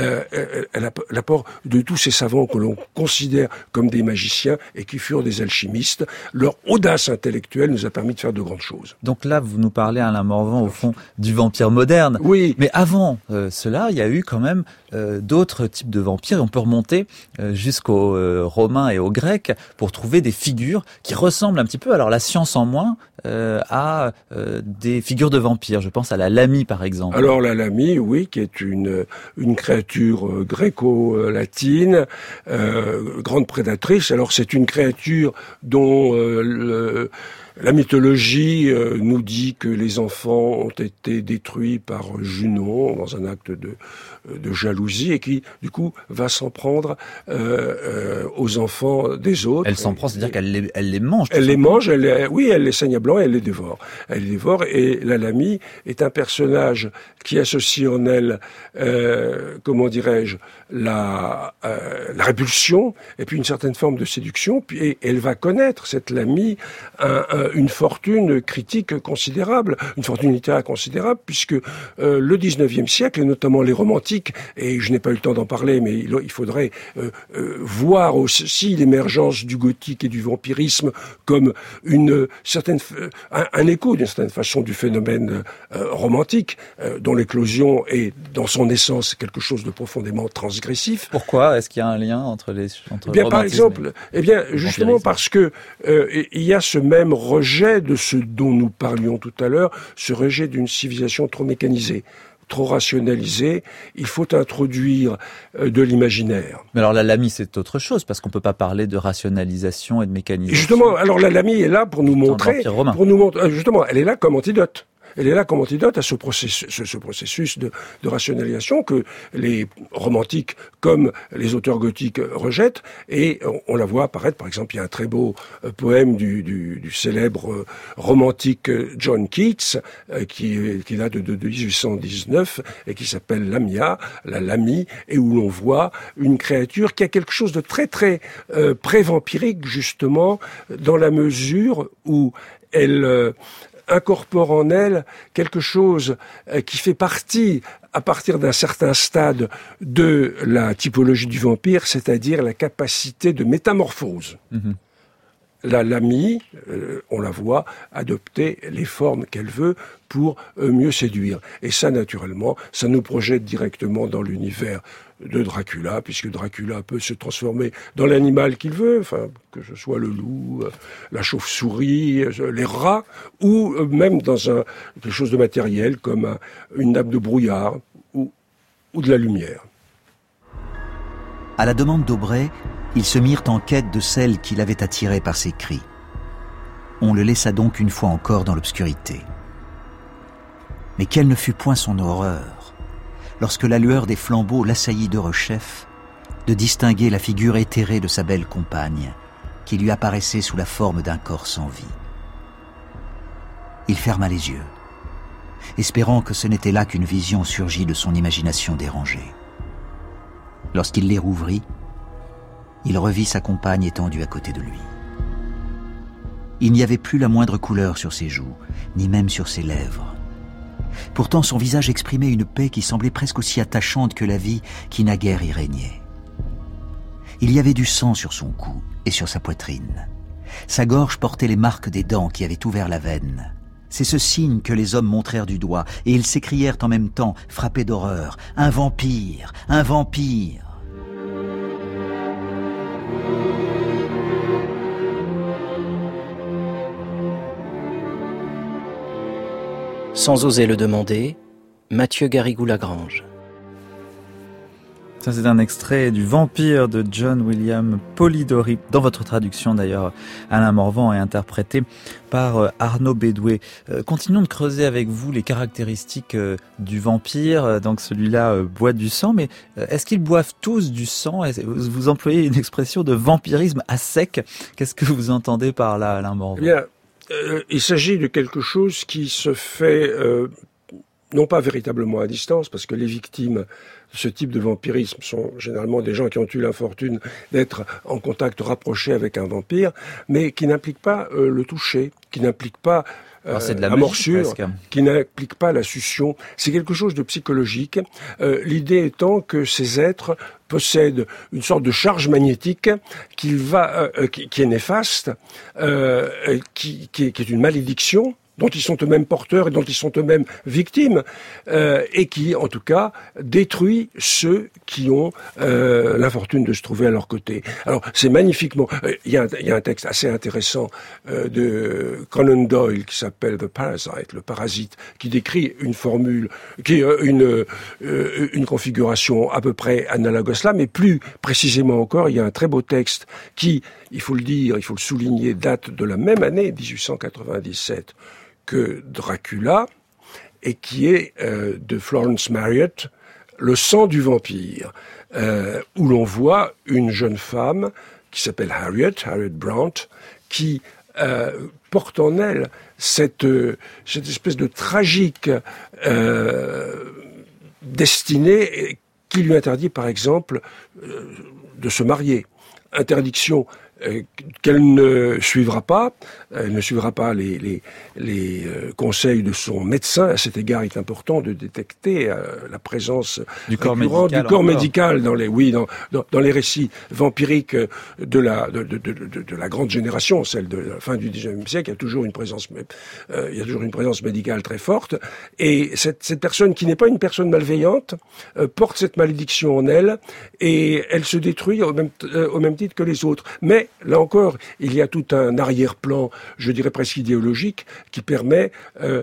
de tous ces savants que l'on considère comme des magiciens et qui furent des alchimistes. Leur audace intellectuelle nous a permis de faire de grandes choses. Donc là, vous nous parlez, Alain Morvan, au fond, du vampire moderne. Oui. Mais avant cela, il y a eu quand même d'autres types de vampires. On peut remonter jusqu'aux Romains et aux Grecs pour trouver des figures qui ressemblent un petit peu, alors la science en moins, à des figures de vampires. Je pense à la Lamie, par exemple. Alors la Lamie, oui, qui est une créature gréco-latine, grande prédatrice. Alors c'est une créature dont la mythologie nous dit que les enfants ont été détruits par Junon dans un acte de jalousie et qui, du coup, va s'en prendre aux enfants des autres. Elle s'en prend, c'est-à-dire qu'elle les mange. Elle les mange, elle les saigne à blanc et elle les dévore. Elle les dévore et la Lamie est un personnage qui associe en elle, comment dirais-je, la répulsion et puis une certaine forme de séduction. Et elle va connaître, cette Lamie, une fortune critique considérable, une fortune littéraire considérable, puisque le 19e siècle, et notamment les romantiques, et je n'ai pas eu le temps d'en parler, mais il faudrait voir aussi l'émergence du gothique et du vampirisme comme un écho d'une certaine façon du phénomène romantique, dont l'éclosion est dans son essence quelque chose de profondément transgressif. Pourquoi est-ce qu'il y a un lien entre par exemple, justement parce que il y a ce même rejet de ce dont nous parlions tout à l'heure, ce rejet d'une civilisation trop mécanisée, trop rationalisée. Il faut introduire de l'imaginaire. Mais alors la Lamie, c'est autre chose, parce qu'on peut pas parler de rationalisation et de mécanisation. Et justement, alors la Lamie est là pour nous montrer, justement, elle est là comme antidote. Elle est là comme antidote à ce processus de rationalisation que les romantiques comme les auteurs gothiques rejettent. Et on la voit apparaître, par exemple, il y a un très beau poème du célèbre romantique John Keats, qui date de 1819 et qui s'appelle Lamia, la Lamie, et où l'on voit une créature qui a quelque chose de très très pré-vampirique, justement, dans la mesure où elle incorpore en elle quelque chose qui fait partie, à partir d'un certain stade, de la typologie du vampire, c'est-à-dire la capacité de métamorphose. la Lamie, on la voit adopter les formes qu'elle veut pour mieux séduire. Et ça, naturellement, ça nous projette directement dans l'univers de Dracula, puisque Dracula peut se transformer dans l'animal qu'il veut, enfin, que ce soit le loup, la chauve-souris, les rats, ou même dans quelque chose de matériel, comme une nappe de brouillard ou de la lumière. À la demande d'Aubrey, ils se mirent en quête de celle qui l'avait attiré par ses cris. On le laissa donc une fois encore dans l'obscurité. Mais quelle ne fut point son horreur, lorsque la lueur des flambeaux l'assaillit derechef, de distinguer la figure éthérée de sa belle compagne, qui lui apparaissait sous la forme d'un corps sans vie. Il ferma les yeux, espérant que ce n'était là qu'une vision surgie de son imagination dérangée. Lorsqu'il les rouvrit, il revit sa compagne étendue à côté de lui. Il n'y avait plus la moindre couleur sur ses joues, ni même sur ses lèvres. Pourtant, son visage exprimait une paix qui semblait presque aussi attachante que la vie qui naguère y régnait. Il y avait du sang sur son cou et sur sa poitrine. Sa gorge portait les marques des dents qui avaient ouvert la veine. C'est ce signe que les hommes montrèrent du doigt, et ils s'écrièrent en même temps, frappés d'horreur, « Un vampire! Un vampire !» Sans oser le demander, Mathieu Garrigou-Lagrange. Ça, c'est un extrait du Vampire de John William Polidori. Dans votre traduction, d'ailleurs, Alain Morvan est interprété par Arnaud Bédoué. Continuons de creuser avec vous les caractéristiques du vampire. Donc, celui-là boit du sang, mais est-ce qu'ils boivent tous du sang? Vous employez une expression de vampirisme à sec. Qu'est-ce que vous entendez par là, Alain Morvan? Eh bien, il s'agit de quelque chose qui se fait non pas véritablement à distance, parce que les victimes de ce type de vampirisme sont généralement des gens qui ont eu l'infortune d'être en contact rapproché avec un vampire, mais qui n'impliquent pas le toucher, qui n'impliquent pas la morsure, qui n'implique pas la succion. C'est quelque chose de psychologique. L'idée étant que ces êtres possèdent une sorte de charge magnétique qui est néfaste, qui est une malédiction, dont ils sont eux-mêmes porteurs et dont ils sont eux-mêmes victimes, et qui, en tout cas, détruit ceux qui ont l'infortune de se trouver à leur côté. Alors, c'est magnifiquement... Il y a un texte assez intéressant de Conan Doyle qui s'appelle The Parasite, le parasite, qui décrit une formule, qui est une configuration à peu près analogue à cela, mais plus précisément encore, il y a un très beau texte qui, il faut le dire, il faut le souligner, date de la même année, 1897, que Dracula, et qui est de Florence Marriott, Le sang du vampire, où l'on voit une jeune femme qui s'appelle Harriet Brandt, qui porte en elle cette espèce de tragique destinée qui lui interdit, par exemple, de se marier. Interdiction qu'elle ne suivra pas. Elle ne suivra pas les conseils de son médecin. À cet égard, il est important de détecter la présence du corps médical dans les récits vampiriques de la grande génération, celle de la fin du XIXe siècle. Il y a toujours une présence médicale très forte. Et cette personne qui n'est pas une personne malveillante porte cette malédiction en elle et elle se détruit au même titre que les autres. Mais là encore, il y a tout un arrière-plan, je dirais presque idéologique, qui permet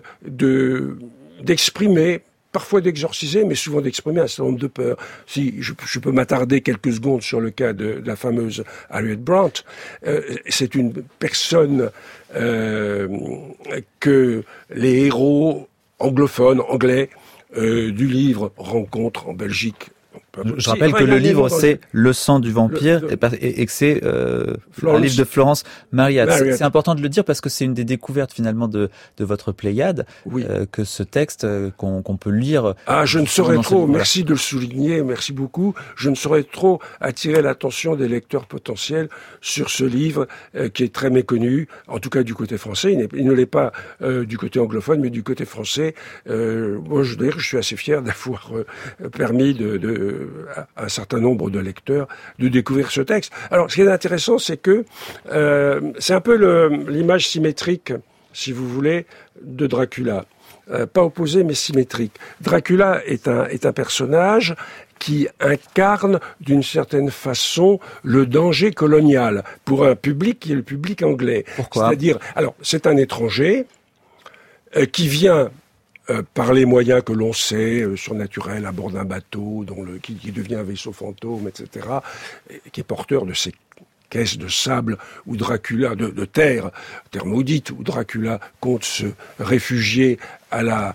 d'exprimer, parfois d'exorciser, mais souvent d'exprimer un certain nombre de peurs. Si je peux m'attarder quelques secondes sur le cas de la fameuse Harriet Brandt, c'est une personne que les héros anglophones, anglais, du livre rencontrent en Belgique. Je rappelle que le livre, c'est Le sang du vampire, et que c'est un livre de Florence Marriott. C'est important de le dire parce que c'est une des découvertes finalement de votre Pléiade, oui. Que ce texte qu'on peut lire. Ah, je ne saurais trop, merci de le souligner, merci beaucoup, je ne saurais trop attirer l'attention des lecteurs potentiels sur ce livre qui est très méconnu, en tout cas du côté français, il ne l'est pas du côté anglophone, mais du côté français. Moi, je dois dire que je suis assez fier d'avoir permis de à un certain nombre de lecteurs de découvrir ce texte. Alors, ce qui est intéressant, c'est que c'est un peu l'image symétrique, si vous voulez, de Dracula. Pas opposé, mais symétrique. Dracula est un personnage qui incarne d'une certaine façon le danger colonial pour un public qui est le public anglais. Pourquoi ? C'est-à-dire, alors, c'est un étranger qui vient par les moyens que l'on sait, surnaturels, à bord d'un bateau, qui devient un vaisseau fantôme, etc., qui est porteur de ces caisse de sable où Dracula, de terre maudite, où Dracula compte se réfugier à la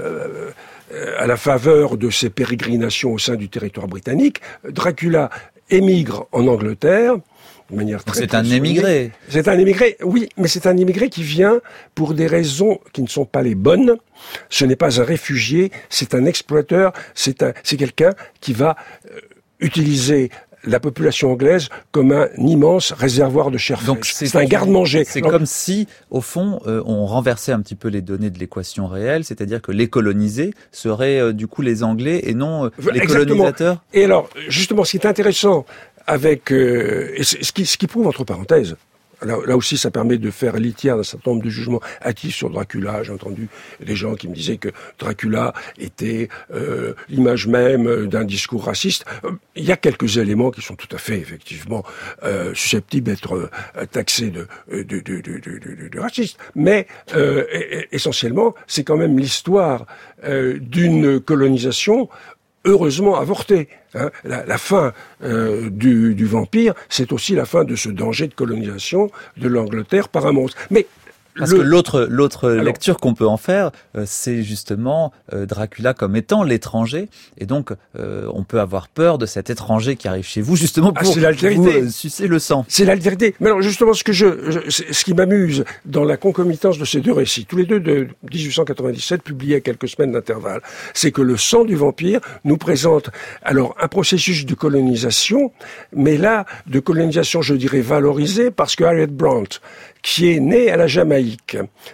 faveur de ses pérégrinations au sein du territoire britannique. Dracula émigre en Angleterre, de manière très... C'est un émigré. C'est un émigré, oui, mais c'est un émigré qui vient pour des raisons qui ne sont pas les bonnes. Ce n'est pas un réfugié, c'est un exploiteur, c'est quelqu'un qui va utiliser la population anglaise comme un immense réservoir de chair fraîche. Donc c'est un garde-manger. C'est comme si, au fond, on renversait un petit peu les données de l'équation réelle, c'est-à-dire que les colonisés seraient du coup les Anglais et non les colonisateurs. Et alors, justement, ce qui est intéressant avec ce qui prouve, entre parenthèses, là aussi, ça permet de faire litière d'un certain nombre de jugements hâtifs sur Dracula. J'ai entendu des gens qui me disaient que Dracula était l'image même d'un discours raciste. Il y a quelques éléments qui sont tout à fait, effectivement, susceptibles d'être taxés de raciste. Mais essentiellement, c'est quand même l'histoire d'une colonisation heureusement avorté. Hein. La fin du vampire, c'est aussi la fin de ce danger de colonisation de l'Angleterre par un monstre. Mais parce que l'autre lecture qu'on peut en faire, c'est justement Dracula comme étant l'étranger, et donc on peut avoir peur de cet étranger qui arrive chez vous justement pour vous sucer le sang. C'est l'altérité. Mais alors justement, ce qui m'amuse dans la concomitance de ces deux récits, tous les deux de 1897, publiés à quelques semaines d'intervalle, c'est que le sang du vampire nous présente alors un processus de colonisation, mais là de colonisation, je dirais valorisée, parce que Harriet Brandt, qui est née à la Jamaïque,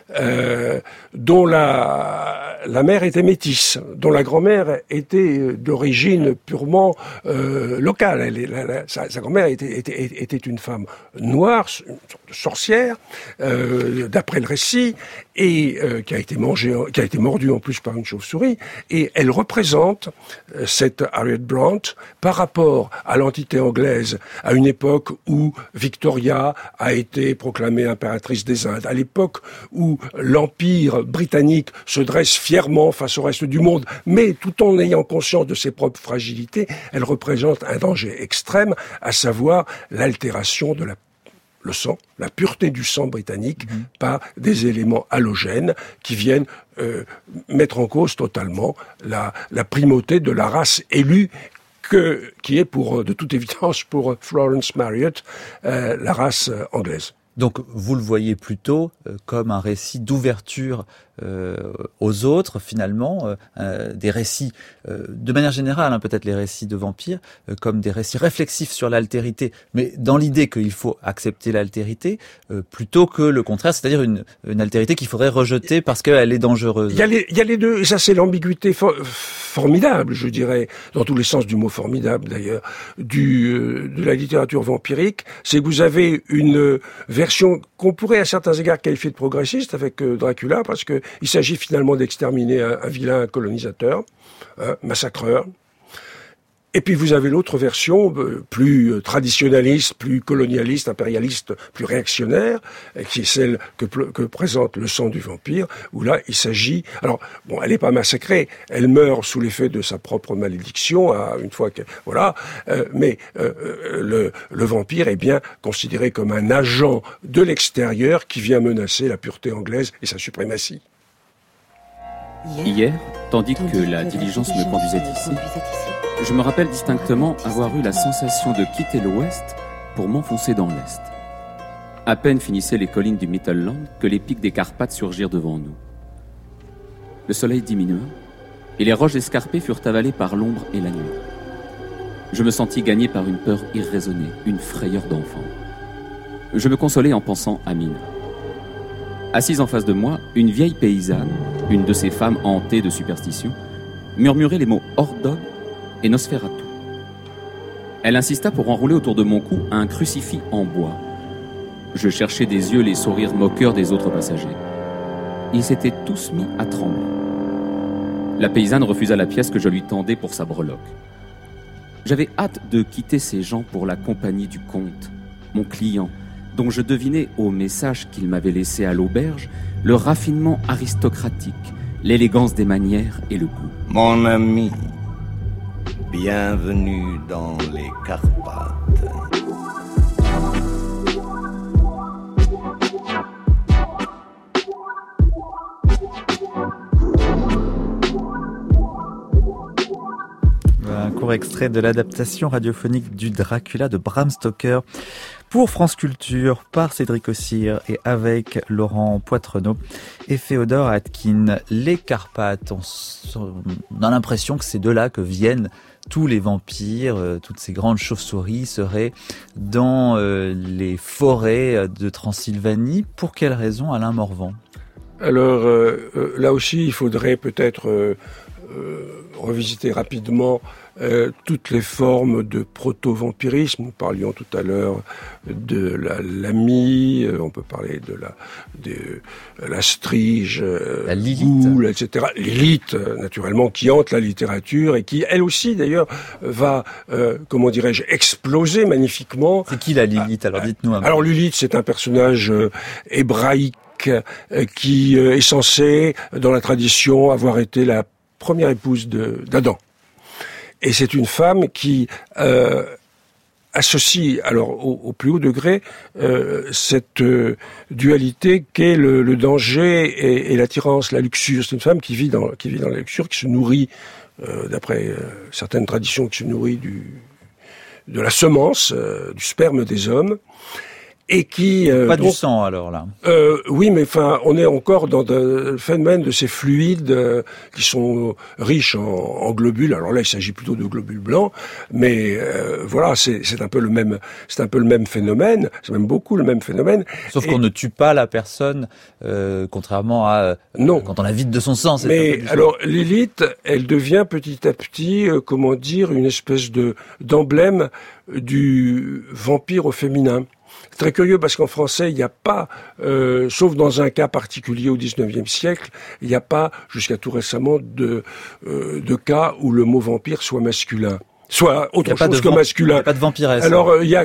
dont la mère était métisse, dont la grand-mère était d'origine purement locale. Sa grand-mère était une femme noire, une sorte de sorcière, d'après le récit, et qui a été mordue en plus par une chauve-souris. Et elle représente cette Harriet Brandt par rapport à l'entité anglaise, à une époque où Victoria a été proclamée impératrice des Indes, à l'époque où l'Empire britannique se dresse fièrement face au reste du monde, mais tout en ayant conscience de ses propres fragilités, elle représente un danger extrême, à savoir l'altération de le sang, la pureté du sang britannique par des éléments halogènes qui viennent mettre en cause totalement la primauté de la race élue qui est de toute évidence pour Florence Marriott la race anglaise. Donc vous le voyez plutôt comme un récit d'ouverture aux autres, finalement, des récits, de manière générale, hein, peut-être les récits de vampires, comme des récits réflexifs sur l'altérité, mais dans l'idée qu'il faut accepter l'altérité, plutôt que le contraire, c'est-à-dire une altérité qu'il faudrait rejeter parce qu'elle est dangereuse. Il y a les deux, et ça c'est l'ambiguïté formidable, je dirais, dans tous les sens du mot formidable d'ailleurs, de la littérature vampirique, c'est que vous avez une version qu'on pourrait à certains égards qualifier de progressiste avec Dracula, parce que il s'agit finalement d'exterminer un vilain colonisateur, massacreur. Et puis vous avez l'autre version, plus traditionnaliste, plus colonialiste, impérialiste, plus réactionnaire, qui est celle que présente Le sang du vampire, où là il s'agit... Alors, bon, elle n'est pas massacrée, elle meurt sous l'effet de sa propre malédiction, une fois que... Voilà, mais le vampire est bien considéré comme un agent de l'extérieur qui vient menacer la pureté anglaise et sa suprématie. Hier, tandis que la diligence me conduisait ici, je me rappelle distinctement avoir eu la sensation de quitter l'ouest pour m'enfoncer dans l'est. À peine finissaient les collines du Mittelland que les pics des Carpates surgirent devant nous. Le soleil diminua et les roches escarpées furent avalées par l'ombre et la nuit. Je me sentis gagné par une peur irraisonnée, une frayeur d'enfant. Je me consolais en pensant à Mina. Assise en face de moi, une vieille paysanne, une de ces femmes hantées de superstition, murmurait les mots Ordog et Nosferatu. Elle insista pour enrouler autour de mon cou un crucifix en bois. Je cherchais des yeux les sourires moqueurs des autres passagers. Ils s'étaient tous mis à trembler. La paysanne refusa la pièce que je lui tendais pour sa breloque. J'avais hâte de quitter ces gens pour la compagnie du comte, mon client, dont je devinais au message qu'il m'avait laissé à l'auberge le raffinement aristocratique, l'élégance des manières et le goût. Mon ami, bienvenue dans les Carpates. Un court extrait de l'adaptation radiophonique du Dracula de Bram Stoker pour France Culture par Cédric Ossire et avec Laurent Poitrenaud et Féodor Atkin. Les Carpates, on a l'impression que c'est de là que viennent tous les vampires, toutes ces grandes chauves-souris seraient dans les forêts de Transylvanie. Pour quelle raison, Alain Morvan ? Alors là aussi, il faudrait peut-être revisiter rapidement toutes les formes de proto-vampirisme. Nous parlions tout à l'heure de la lamie, on peut parler de la strige, la Lilith, goule, etc. Lilith, naturellement, qui hante la littérature et qui, elle aussi, d'ailleurs, va, comment dirais-je, exploser magnifiquement. C'est qui la Lilith ? Alors dites-nous un peu. Alors Lilith, c'est un personnage hébraïque qui est censé, dans la tradition, avoir été la première épouse d'Adam. Et c'est une femme qui associe, alors au plus haut degré, cette dualité qu'est le danger et l'attirance, la luxure. C'est une femme qui vit dans la luxure, qui se nourrit, d'après certaines traditions, qui se nourrit de la semence, du sperme des hommes. Et qui pas du sang alors là. Oui, mais enfin, on est encore dans le phénomène de ces fluides qui sont riches en globules. Alors là, il s'agit plutôt de globules blancs, mais voilà, c'est un peu le même phénomène. C'est même beaucoup le même phénomène. Sauf qu'on ne tue pas la personne, contrairement à non. Quand on la vide de son sang. Mais alors, Lilith, elle devient petit à petit, comment dire, une espèce d'emblème du vampire au féminin. Très curieux parce qu'en français, il n'y a pas, sauf dans un cas particulier au XIXe siècle, il n'y a pas, jusqu'à tout récemment, de cas où le mot vampire soit masculin. Soit autre chose que masculin. Il n'y a pas de vampiresse. Alors, il y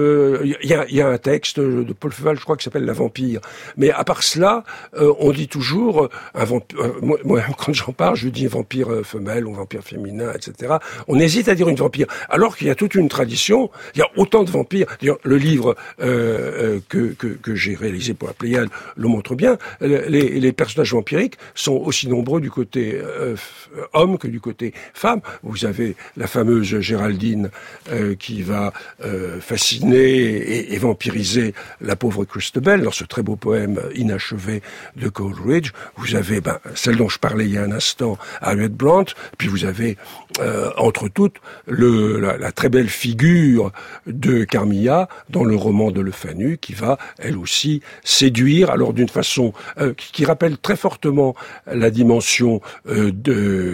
a un texte de Paul Féval, je crois, qui s'appelle La Vampire. Mais à part cela, on dit toujours un vampire. Moi, quand j'en parle, je dis vampire femelle ou vampire féminin, etc. On hésite à dire une vampire, alors qu'il y a toute une tradition. Il y a autant de vampires. D'ailleurs, le livre que j'ai réalisé pour la Pléiade le montre bien. Les personnages vampiriques sont aussi nombreux du côté homme que du côté femme. Vous avez la fameuse Géraldine qui va fasciner et vampiriser la pauvre Christabel dans ce très beau poème inachevé de Coleridge. Vous avez celle dont je parlais il y a un instant, Harriet Brandt, puis vous avez entre toutes la très belle figure de Carmilla dans le roman de Le Fanu qui va elle aussi séduire, alors d'une façon qui rappelle très fortement la dimension de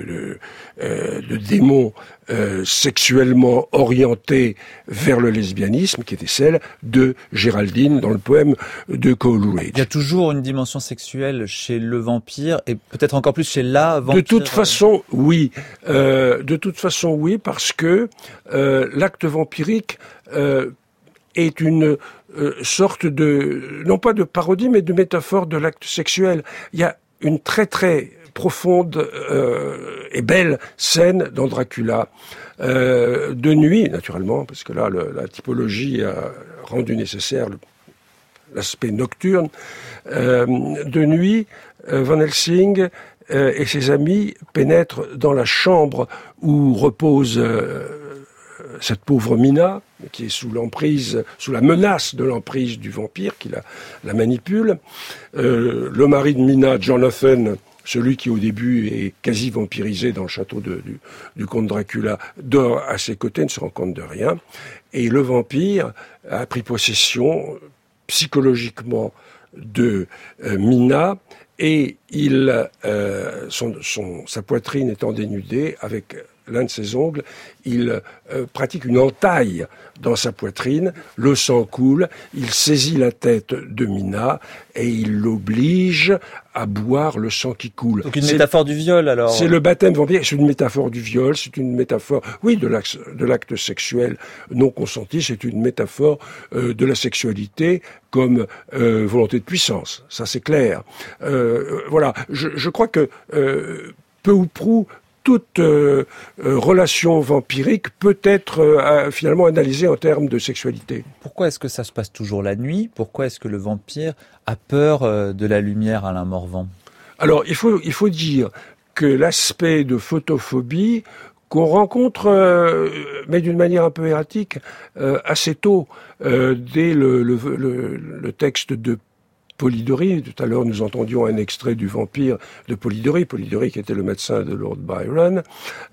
démons sexuellement orientée vers le lesbianisme, qui était celle de Géraldine dans le poème de Coleridge. Il y a toujours une dimension sexuelle chez le vampire, et peut-être encore plus chez la vampire. De toute façon, oui. Parce que l'acte vampirique est une sorte de, non pas de parodie, mais de métaphore de l'acte sexuel. Il y a une très très profonde et belle scène dans Dracula, de nuit naturellement, parce que là la typologie a rendu nécessaire l'aspect nocturne. De nuit, Van Helsing et ses amis pénètrent dans la chambre où repose cette pauvre Mina, qui est sous la menace de l'emprise du vampire, qui la manipule. Le mari de Mina, Jonathan, celui qui au début est quasi vampirisé dans le château du comte Dracula, dort à ses côtés, ne se rend compte de rien. Et le vampire a pris possession psychologiquement de Mina, et sa poitrine étant dénudée, avec l'un de ses ongles, il pratique une entaille dans sa poitrine, le sang coule, il saisit la tête de Mina et il l'oblige à boire le sang qui coule. Donc une métaphore du viol, alors. C'est le baptême vampirique, c'est une métaphore du viol, c'est une métaphore, oui, de l'acte sexuel non consenti, c'est une métaphore de la sexualité comme volonté de puissance, ça c'est clair. Voilà, je crois que peu ou prou, toute relation vampirique peut être finalement analysée en termes de sexualité. Pourquoi est-ce que ça se passe toujours la nuit ? Pourquoi est-ce que le vampire a peur de la lumière, Alain Morvan ? Alors, il faut dire que l'aspect de photophobie qu'on rencontre, mais d'une manière un peu erratique, assez tôt, dès le texte de Polidori. Tout à l'heure, nous entendions un extrait du Vampire de Polidori. Polidori, qui était le médecin de Lord Byron.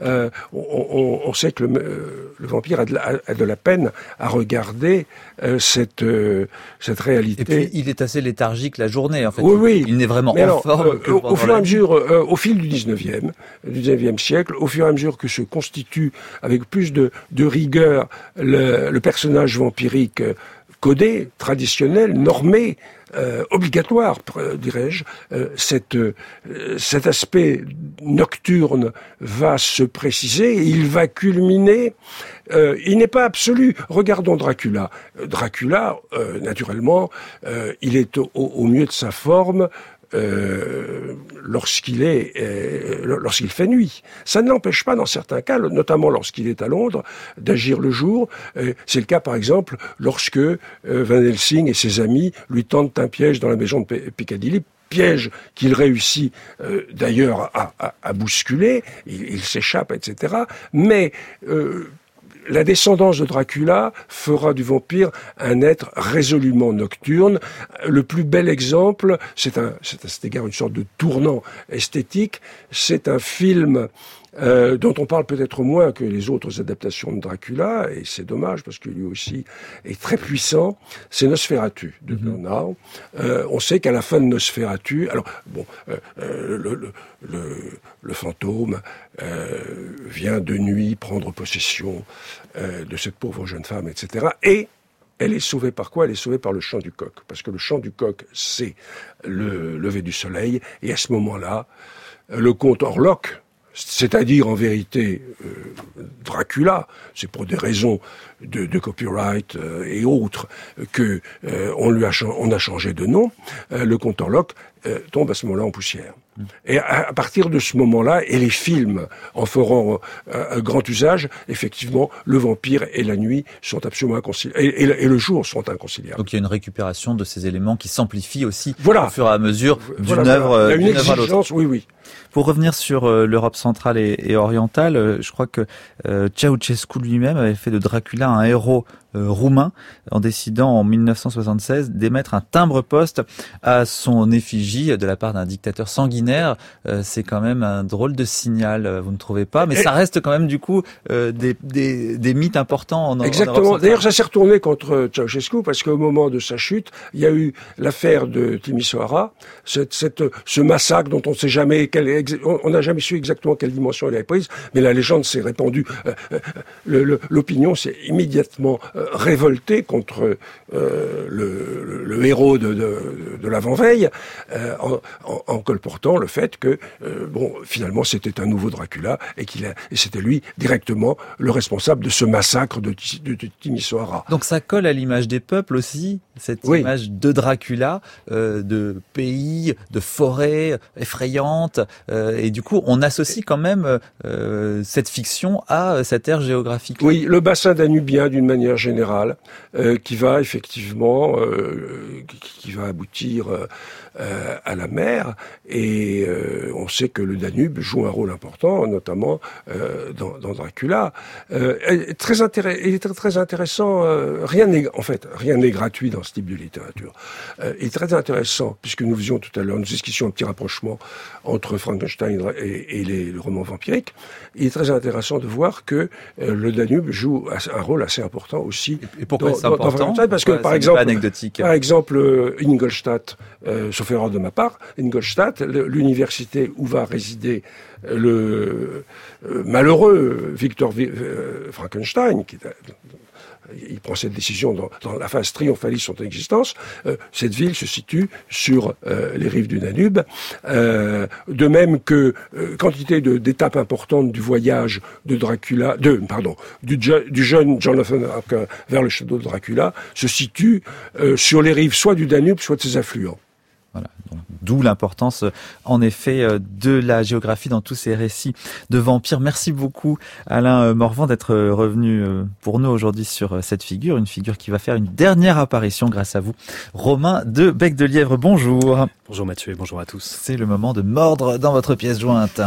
On sait que le vampire a de la peine à regarder cette réalité. Et puis, il est assez léthargique la journée, en fait. Oui. Il n'est vraiment forme que au fur et à mesure, au fil du 19e siècle, au fur et à mesure que se constitue avec plus de rigueur le personnage vampirique codé, traditionnel, normé, obligatoire, dirais-je, cet aspect nocturne va se préciser et il va culminer. Il n'est pas absolu. Regardons Dracula. Dracula, naturellement, il est au mieux de sa forme lorsqu'il fait nuit. Ça ne l'empêche pas, dans certains cas, notamment lorsqu'il est à Londres, d'agir le jour. C'est le cas, par exemple, lorsque Van Helsing et ses amis lui tentent un piège dans la maison de Piccadilly, piège qu'il réussit d'ailleurs à bousculer, il s'échappe, etc. Mais la descendance de Dracula fera du vampire un être résolument nocturne. Le plus bel exemple, c'est à cet égard une sorte de tournant esthétique, c'est un film dont on parle peut-être moins que les autres adaptations de Dracula, et c'est dommage parce que lui aussi est très puissant, c'est Nosferatu de Murnau. On sait qu'à la fin de Nosferatu, alors bon, le fantôme vient de nuit prendre possession de cette pauvre jeune femme, etc. Et elle est sauvée par quoi ? Elle est sauvée par le chant du coq, parce que le chant du coq, c'est le lever du soleil, et à ce moment-là, le comte Orlok, c'est-à-dire en vérité Dracula, c'est pour des raisons de copyright et autres que on a changé de nom, le comte Orlok tombe à ce moment-là en poussière. Et à partir de ce moment-là, et les films en feront un grand usage, effectivement, le vampire et la nuit sont absolument inconciliables, et le jour sont inconciliables. Donc il y a une récupération de ces éléments qui s'amplifient aussi au fur et à mesure d'une œuvre à l'autre. Oui. Pour revenir sur l'Europe centrale et orientale, je crois que Ceausescu lui-même avait fait de Dracula un héros roumain en décidant en 1976 d'émettre un timbre-poste à son effigie de la part d'un dictateur sanguinaire. C'est quand même un drôle de signal, vous ne trouvez pas ? Mais ça reste quand même du coup des mythes importants en Exactement. D'ailleurs, ça s'est retourné contre Ceausescu parce qu'au moment de sa chute, il y a eu l'affaire de Timisoara, ce massacre dont on sait jamais on n'a jamais su exactement quelle dimension elle avait prise, mais la légende s'est répandue. L'opinion s'est immédiatement révoltée contre le héros de l'avant-veille, en colportant le fait que finalement c'était un nouveau Dracula et c'était lui directement le responsable de ce massacre de Timisoara. Donc ça colle à l'image des peuples aussi, cette image de Dracula, de pays, de forêts effrayantes, et du coup on associe quand même cette fiction à cette ère géographique. Oui, le bassin danubien d'une manière générale, qui va effectivement, qui va aboutir à la mer, et on sait que le Danube joue un rôle important, notamment dans Dracula. Il est très intéressant. Rien n'est gratuit dans ce type de littérature. Et très intéressant, puisque nous esquissions un petit rapprochement entre Frankenstein et le roman vampirique. Il est très intéressant de voir que le Danube joue un rôle assez important aussi. Et pourquoi c'est important ? Frankenstein, parce que par exemple, Ingolstadt, sauf erreur de ma part, Ingolstadt, l'université où va résider le malheureux Victor Frankenstein, il prend cette décision dans la phase triomphaliste de son existence. Cette ville se situe sur les rives du Danube. De même que quantité d'étapes importantes du voyage de Dracula, du jeune Jonathan Harker vers le château de Dracula se situent sur les rives soit du Danube, soit de ses affluents. Voilà, d'où l'importance, en effet, de la géographie dans tous ces récits de vampires. Merci beaucoup, Alain Morvan, d'être revenu pour nous aujourd'hui sur cette figure, une figure qui va faire une dernière apparition grâce à vous. Romain de Bec de Lièvre, bonjour. Bonjour Mathieu et bonjour à tous. C'est le moment de mordre dans votre pièce jointe.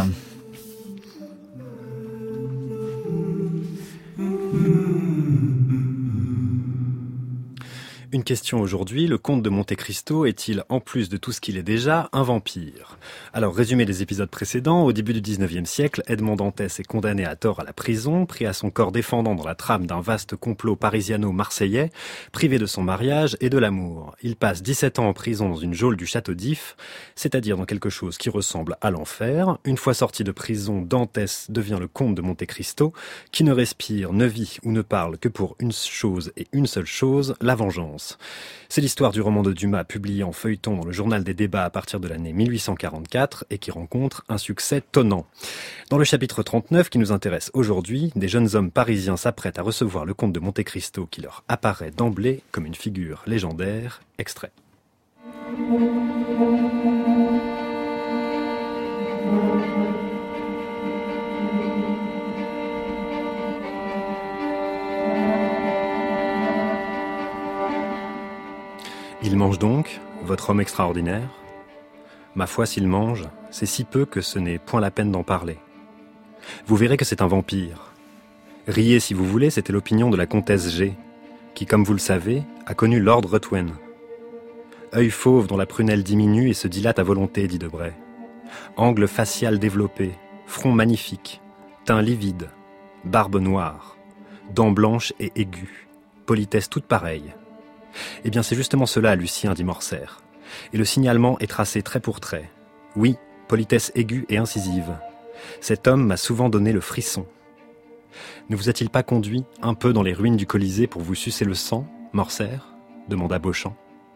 Une question aujourd'hui, le comte de Monte Cristo est-il, en plus de tout ce qu'il est déjà, un vampire ? Alors, résumé des épisodes précédents, au début du 19e siècle, Edmond Dantès est condamné à tort à la prison, pris à son corps défendant dans la trame d'un vaste complot parisiano-marseillais, privé de son mariage et de l'amour. Il passe 17 ans en prison dans une geôle du château d'If, c'est-à-dire dans quelque chose qui ressemble à l'enfer. Une fois sorti de prison, Dantès devient le comte de Monte Cristo, qui ne respire, ne vit ou ne parle que pour une chose et une seule chose, la vengeance. C'est l'histoire du roman de Dumas publié en feuilleton dans le journal des débats à partir de l'année 1844 et qui rencontre un succès tonnant. Dans le chapitre 39 qui nous intéresse aujourd'hui, des jeunes hommes parisiens s'apprêtent à recevoir le comte de Monte Cristo qui leur apparaît d'emblée comme une figure légendaire. Extrait. Il mange donc, votre homme extraordinaire ? Ma foi, s'il mange, c'est si peu que ce n'est point la peine d'en parler. Vous verrez que c'est un vampire. Riez si vous voulez, c'était l'opinion de la comtesse G, qui, comme vous le savez, a connu Lord Ruthven. Œil fauve dont la prunelle diminue et se dilate à volonté, dit Debray. Angle facial développé, front magnifique, teint livide, barbe noire, dents blanches et aiguës, politesse toute pareille. Eh bien, c'est justement cela, Lucien, dit Morcerf. Et le signalement est tracé trait pour trait. Oui, politesse aiguë et incisive. Cet homme m'a souvent donné le frisson. Ne vous a-t-il pas conduit un peu dans les ruines du Colisée pour vous sucer le sang, Morcerf ? Demanda Beauchamp.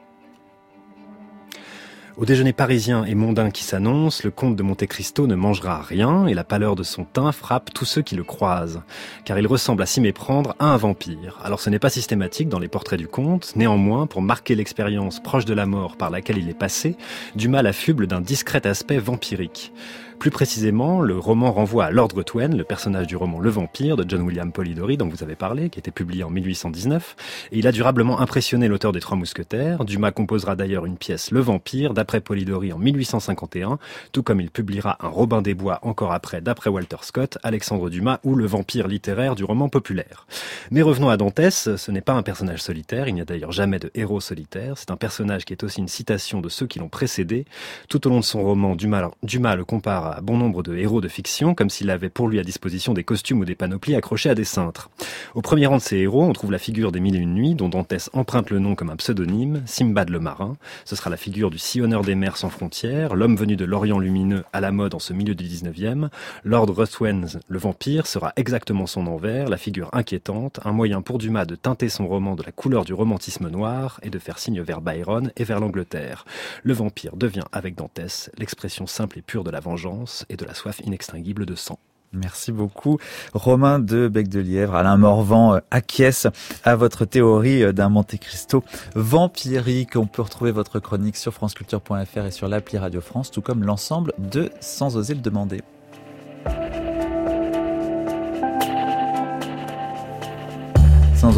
Au déjeuner parisien et mondain qui s'annonce, le comte de Monte Cristo ne mangera rien et la pâleur de son teint frappe tous ceux qui le croisent, car il ressemble à s'y méprendre à un vampire. Alors ce n'est pas systématique dans les portraits du comte, néanmoins, pour marquer l'expérience proche de la mort par laquelle il est passé, Dumas affuble d'un discret aspect vampirique. Plus précisément, le roman renvoie à Lord Ruthven, le personnage du roman Le Vampire de John William Polidori dont vous avez parlé, qui a été publié en 1819, et il a durablement impressionné l'auteur des Trois Mousquetaires. Dumas composera d'ailleurs une pièce Le Vampire d'après Polidori en 1851, tout comme il publiera un Robin des Bois encore après d'après Walter Scott, Alexandre Dumas ou Le Vampire littéraire du roman populaire. Mais revenons à Dantès, ce n'est pas un personnage solitaire, il n'y a d'ailleurs jamais de héros solitaire, c'est un personnage qui est aussi une citation de ceux qui l'ont précédé. Tout au long de son roman, Dumas le compare à bon nombre de héros de fiction, comme s'il avait pour lui à disposition des costumes ou des panoplies accrochés à des cintres. Au premier rang de ces héros, on trouve la figure des Mille et une nuits, dont Dantès emprunte le nom comme un pseudonyme, Simbad le marin. Ce sera la figure du sillonneur des mers sans frontières, l'homme venu de l'Orient lumineux à la mode en ce milieu du 19e. Lord Ruthven, le vampire, sera exactement son envers, la figure inquiétante, un moyen pour Dumas de teinter son roman de la couleur du romantisme noir et de faire signe vers Byron et vers l'Angleterre. Le vampire devient, avec Dantès, l'expression simple et pure de la vengeance et de la soif inextinguible de sang. Merci beaucoup, Romain de Bec de Lièvre. Alain Morvan acquiesce à votre théorie d'un Monte Cristo vampirique. On peut retrouver votre chronique sur franceculture.fr et sur l'appli Radio France, tout comme l'ensemble de Sans oser le demander. Sans oser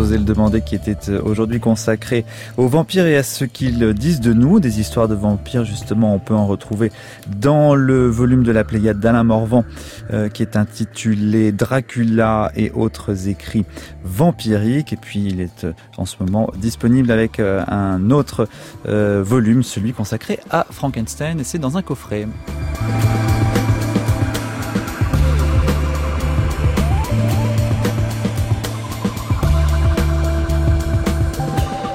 Oser le demander, qui était aujourd'hui consacré aux vampires et à ce qu'ils disent de nous. Des histoires de vampires, justement, on peut en retrouver dans le volume de la Pléiade d'Alain Morvan, qui est intitulé Dracula et autres écrits vampiriques. Et puis il est en ce moment disponible avec un autre volume, celui consacré à Frankenstein, et c'est dans un coffret.